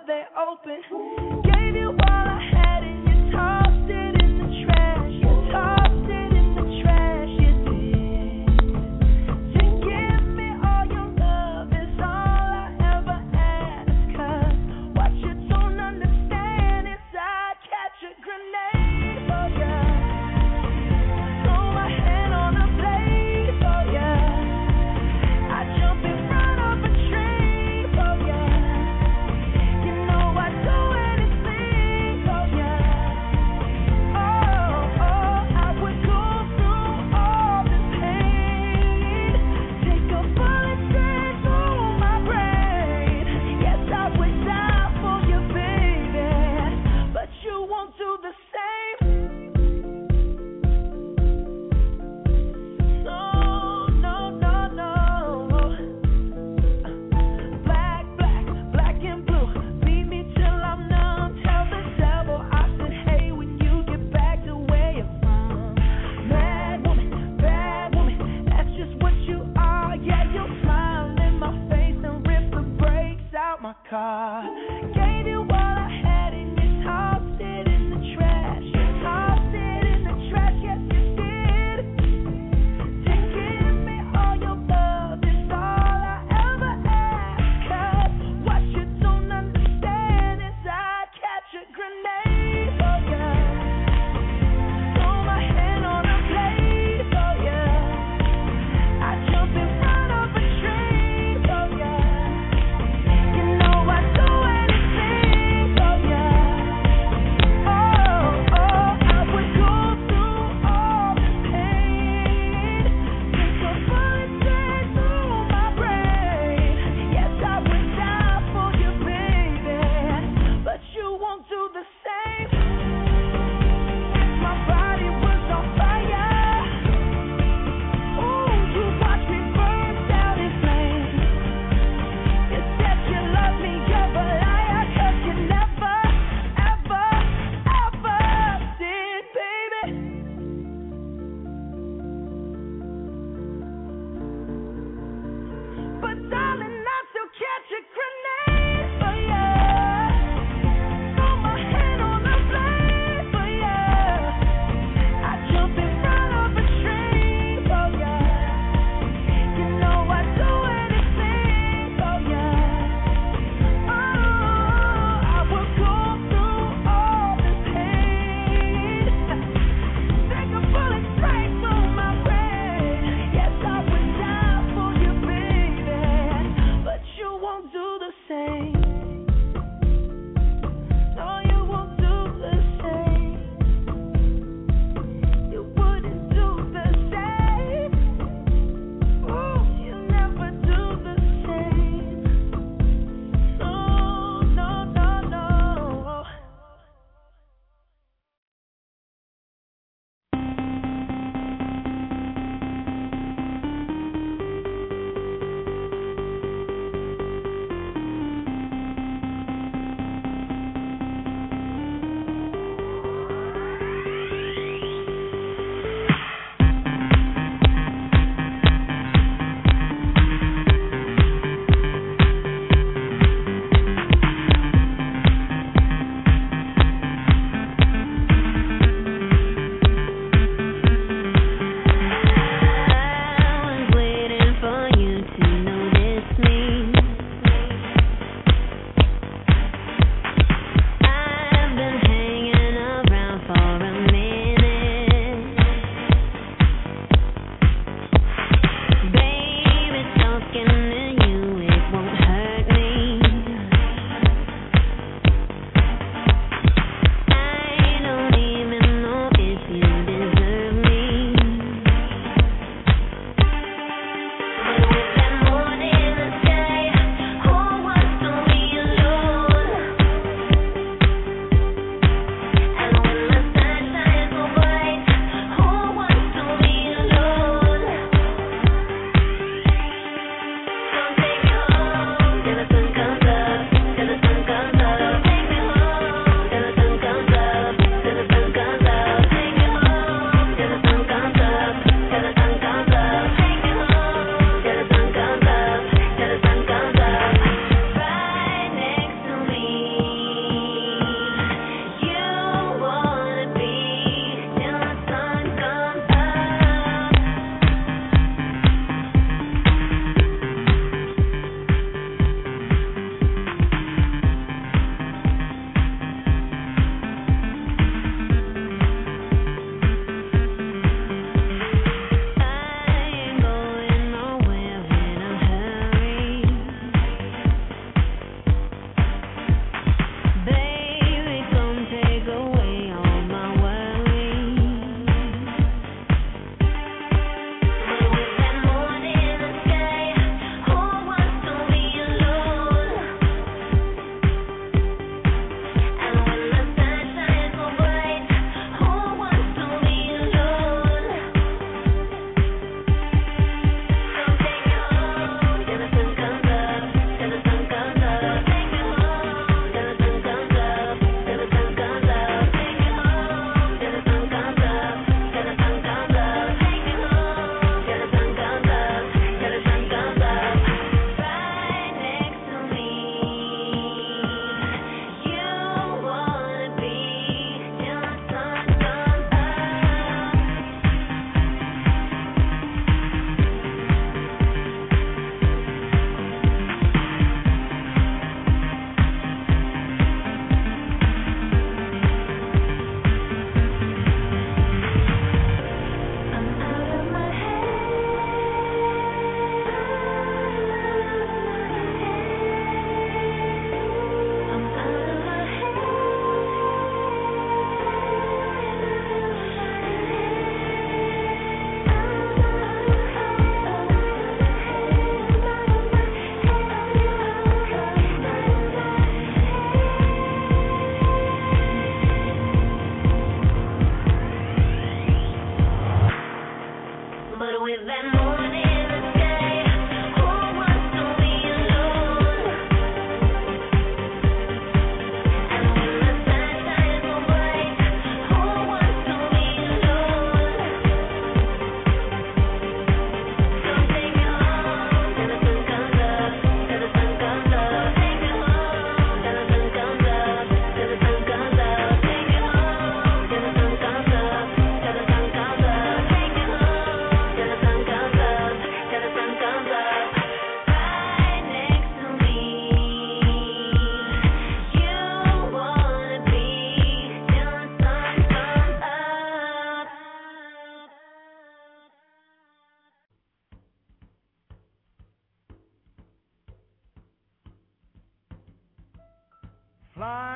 they open. Gave you all I had and you tossed it in the trash. You tossed it in the trash, you did. To give me all your love is all I ever ask. 'Cause what you don't understand is I'd catch a grenade for ya. Throw my hand on a blade for ya. I'd jump in front of a train for ya. You know I'd do anything.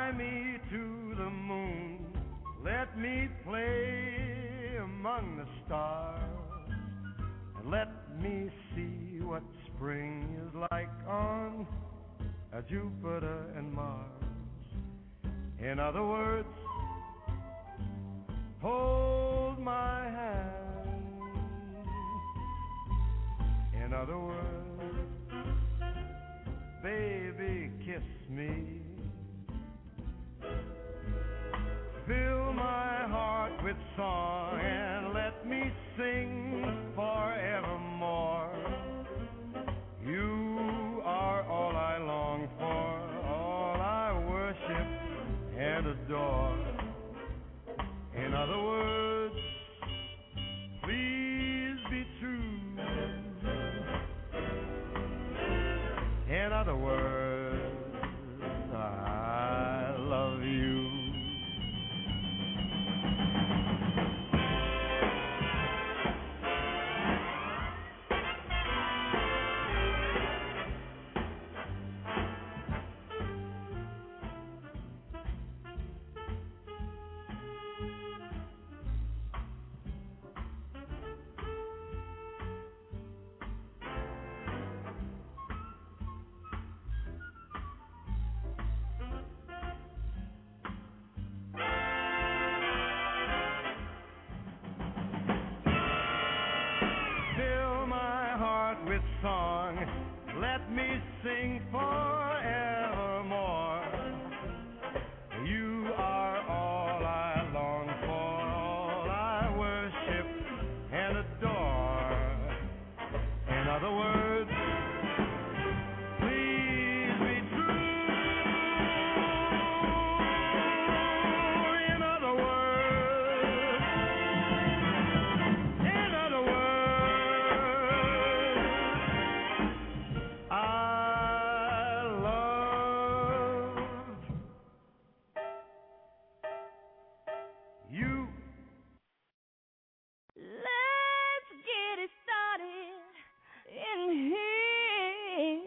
Fly me to the moon, let me play among the stars, and let me see what spring is like on Jupiter and Mars. In other words, hold my hand. In other words, baby, kiss me. Fill my heart with song and let me sing forevermore. You are all I long for, all I worship and adore. In other words, please be true. In other words, I love you. Song, let me sing forevermore. You are all I long for, all I worship and adore. In other words, please be true. In other words, let's get it started in here.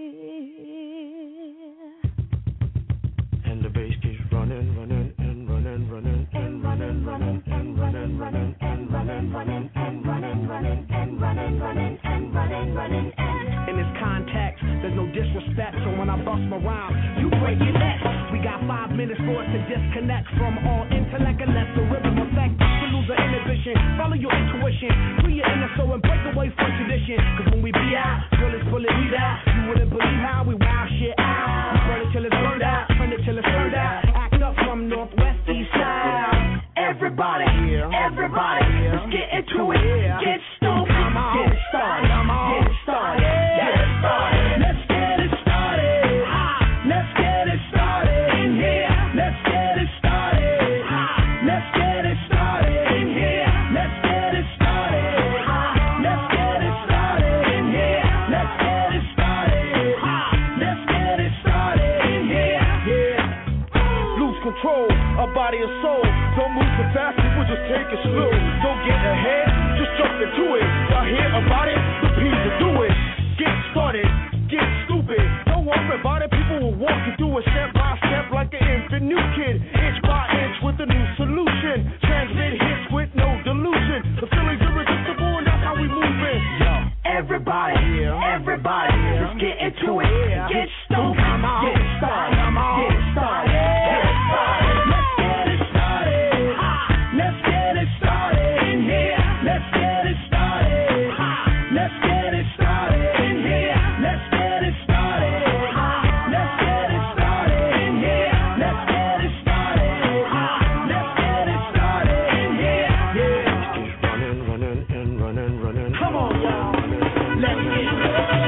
And the bass keeps running, running, and running, running, and running, running, and running, running, and running, running, and running, running, and running, running, and running, running, and. In this context, there's no disrespect, so when I bust my rhyme, you break your neck. We got 5 minutes for us to disconnect from all intellect and let the rhythm affect us to lose our inhibition. Follow your intuition, free your inner soul and break away from tradition. Cause when we be out, bullets bullet weed out. You wouldn't believe how we wow shit out. We burn it till it's burned out, turn it till it's turned out. Act up from northwest, east side. Everybody, everybody, let's get into it. Get stoked, get it started, get it started, get it started. Let's get it started. Let's get it started in here. Let's get it started. Let's get it started in here. Let's get it started. Let's get it started in here. Let's get it started. Let's get it started in here. Yeah. Lose control of body and soul. Don't move too fast, people just take it slow. Don't get ahead, just jump into it. Y'all hear about it? The P's to do it. Get started, get stupid. Don't worry about it, people will walk you through it step by step like an infant new kid. Inch by inch with a new solution. Transmit hits with no delusion. The feeling's irresistible and that's how we move it. Yo, everybody, everybody, let's get into it. Get stoked, get it started, get it started, get it started. Let's get it started. Let's get it started in here. Let's get it started. Let's get it started in here. Let's get it started. Let's get it started in here. Let's get it started. Let's get it started in here. Yeah. Keep running, running, and running, running. Come on, y'all. Let's get it.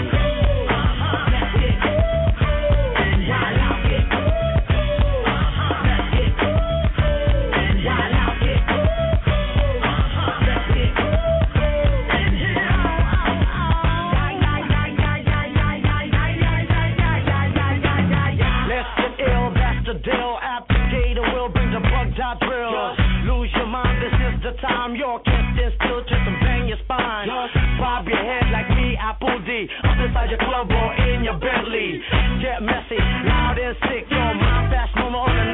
Time you're can't stand still, twist and bang your spine. Bob your head like me, Apple D. Up inside your club or in your Bentley. Get messy, loud and sick. Your mind fast, moment on the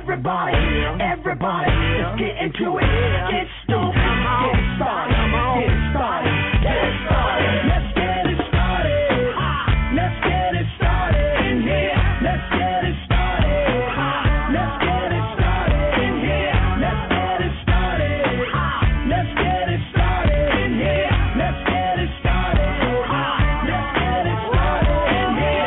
Everybody, everybody, let's get into it. Get stupid, get it started, get it started, get it started. Let's get it started. Let's get it started in here. Let's get it started. Let's get it started in here. Let's get it started. Let's get it started in here. Let's get it started. Let's get it started in here.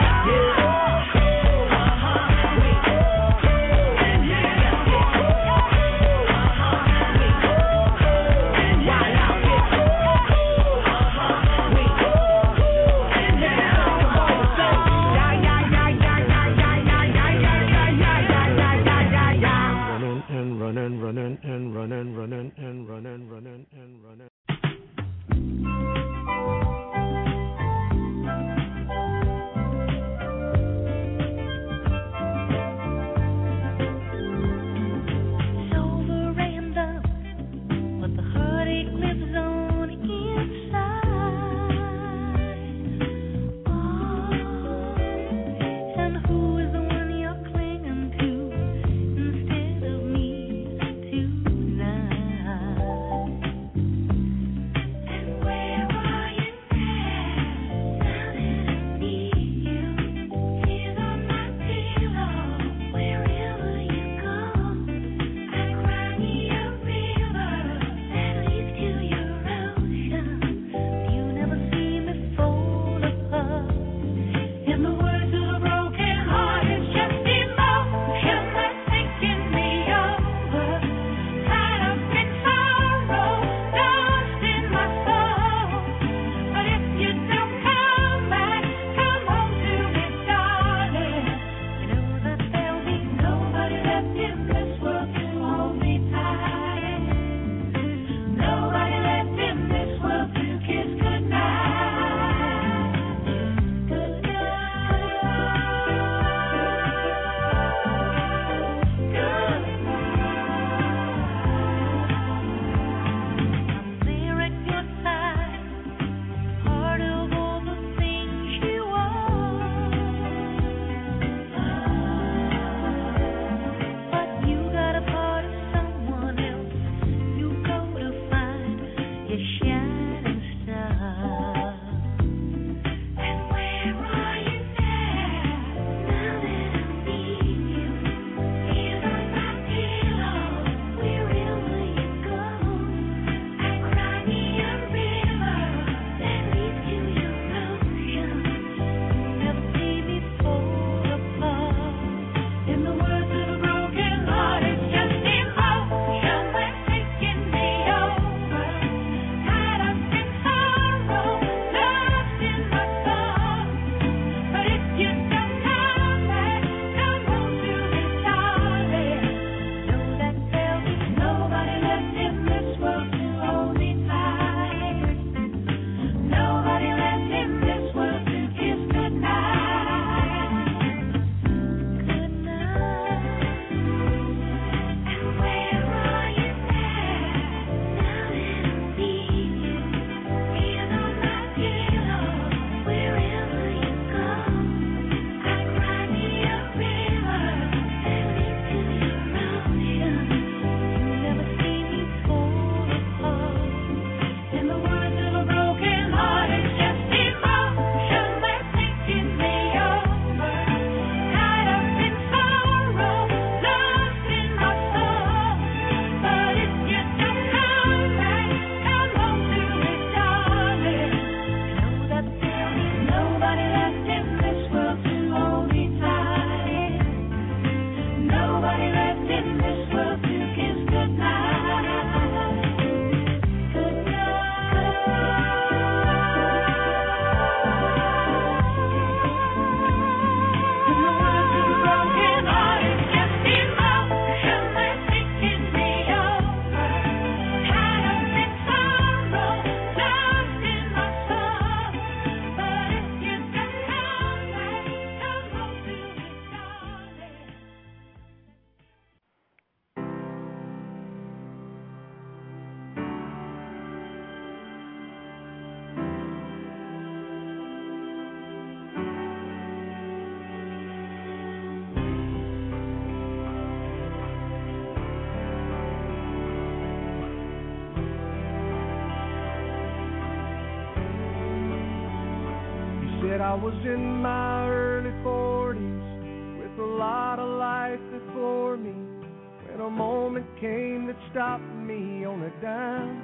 I was in my early 40s with a lot of life before me when a moment came that stopped me on a dime.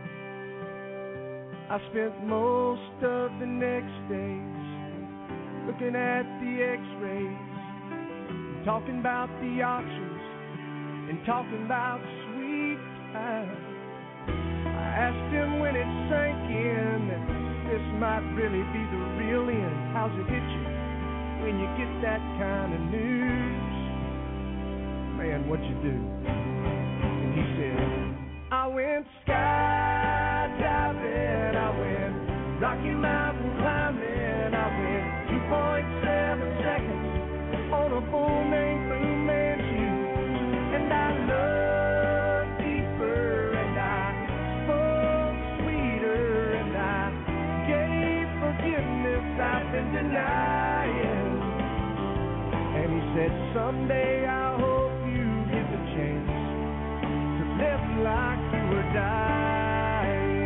I spent most of the next days looking at the x-rays, talking about the options and talking about sweet time. I asked him when it sank in that this might really be the real end. How's it hit you when you get that kind of news? Man, what'd you do? And he said, I went skydiving, I went Rocky Mountain climbing, I went 2.7 seconds on a bull named Fu Manchu, and I looked deeper and I spoke sweeter and I gave forgiveness I've been denying. And he said, someday I hope you get the chance to live like you were dying.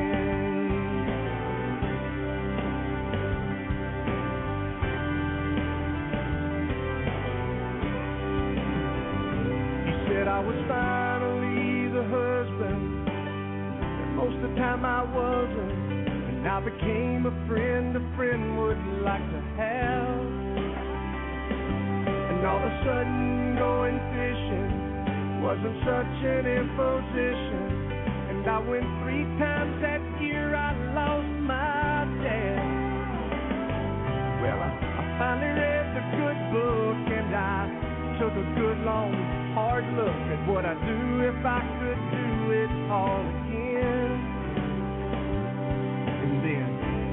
He said I was finally the husband that most of the time I wasn't, and I became a friend would like to have. And all of a sudden going fishing wasn't such an imposition, and I went 3 times that year. I lost my dad. Well, I finally read the good book, and I took a good long hard look at what I'd do if I could do it all again. And then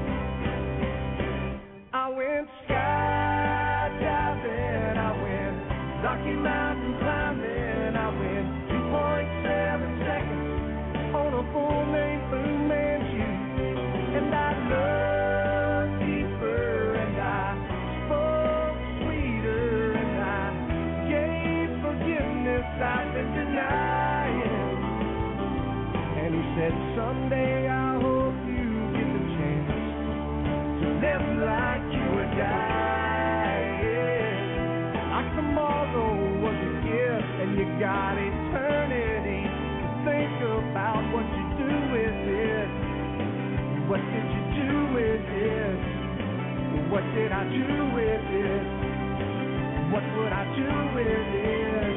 I went skydiving, I went Rocky Mountain climbing, I went 2.7 seconds on a bull named Fu Manchu, and I looked deeper and I spoke sweeter and I gave forgiveness I've been denying. And he said, someday I hope you get the chance to live like you were dying. Like tomorrow was a gift and you got eternity to think about what you do with it. What did you do with it? What did I do with it? What would I do with it?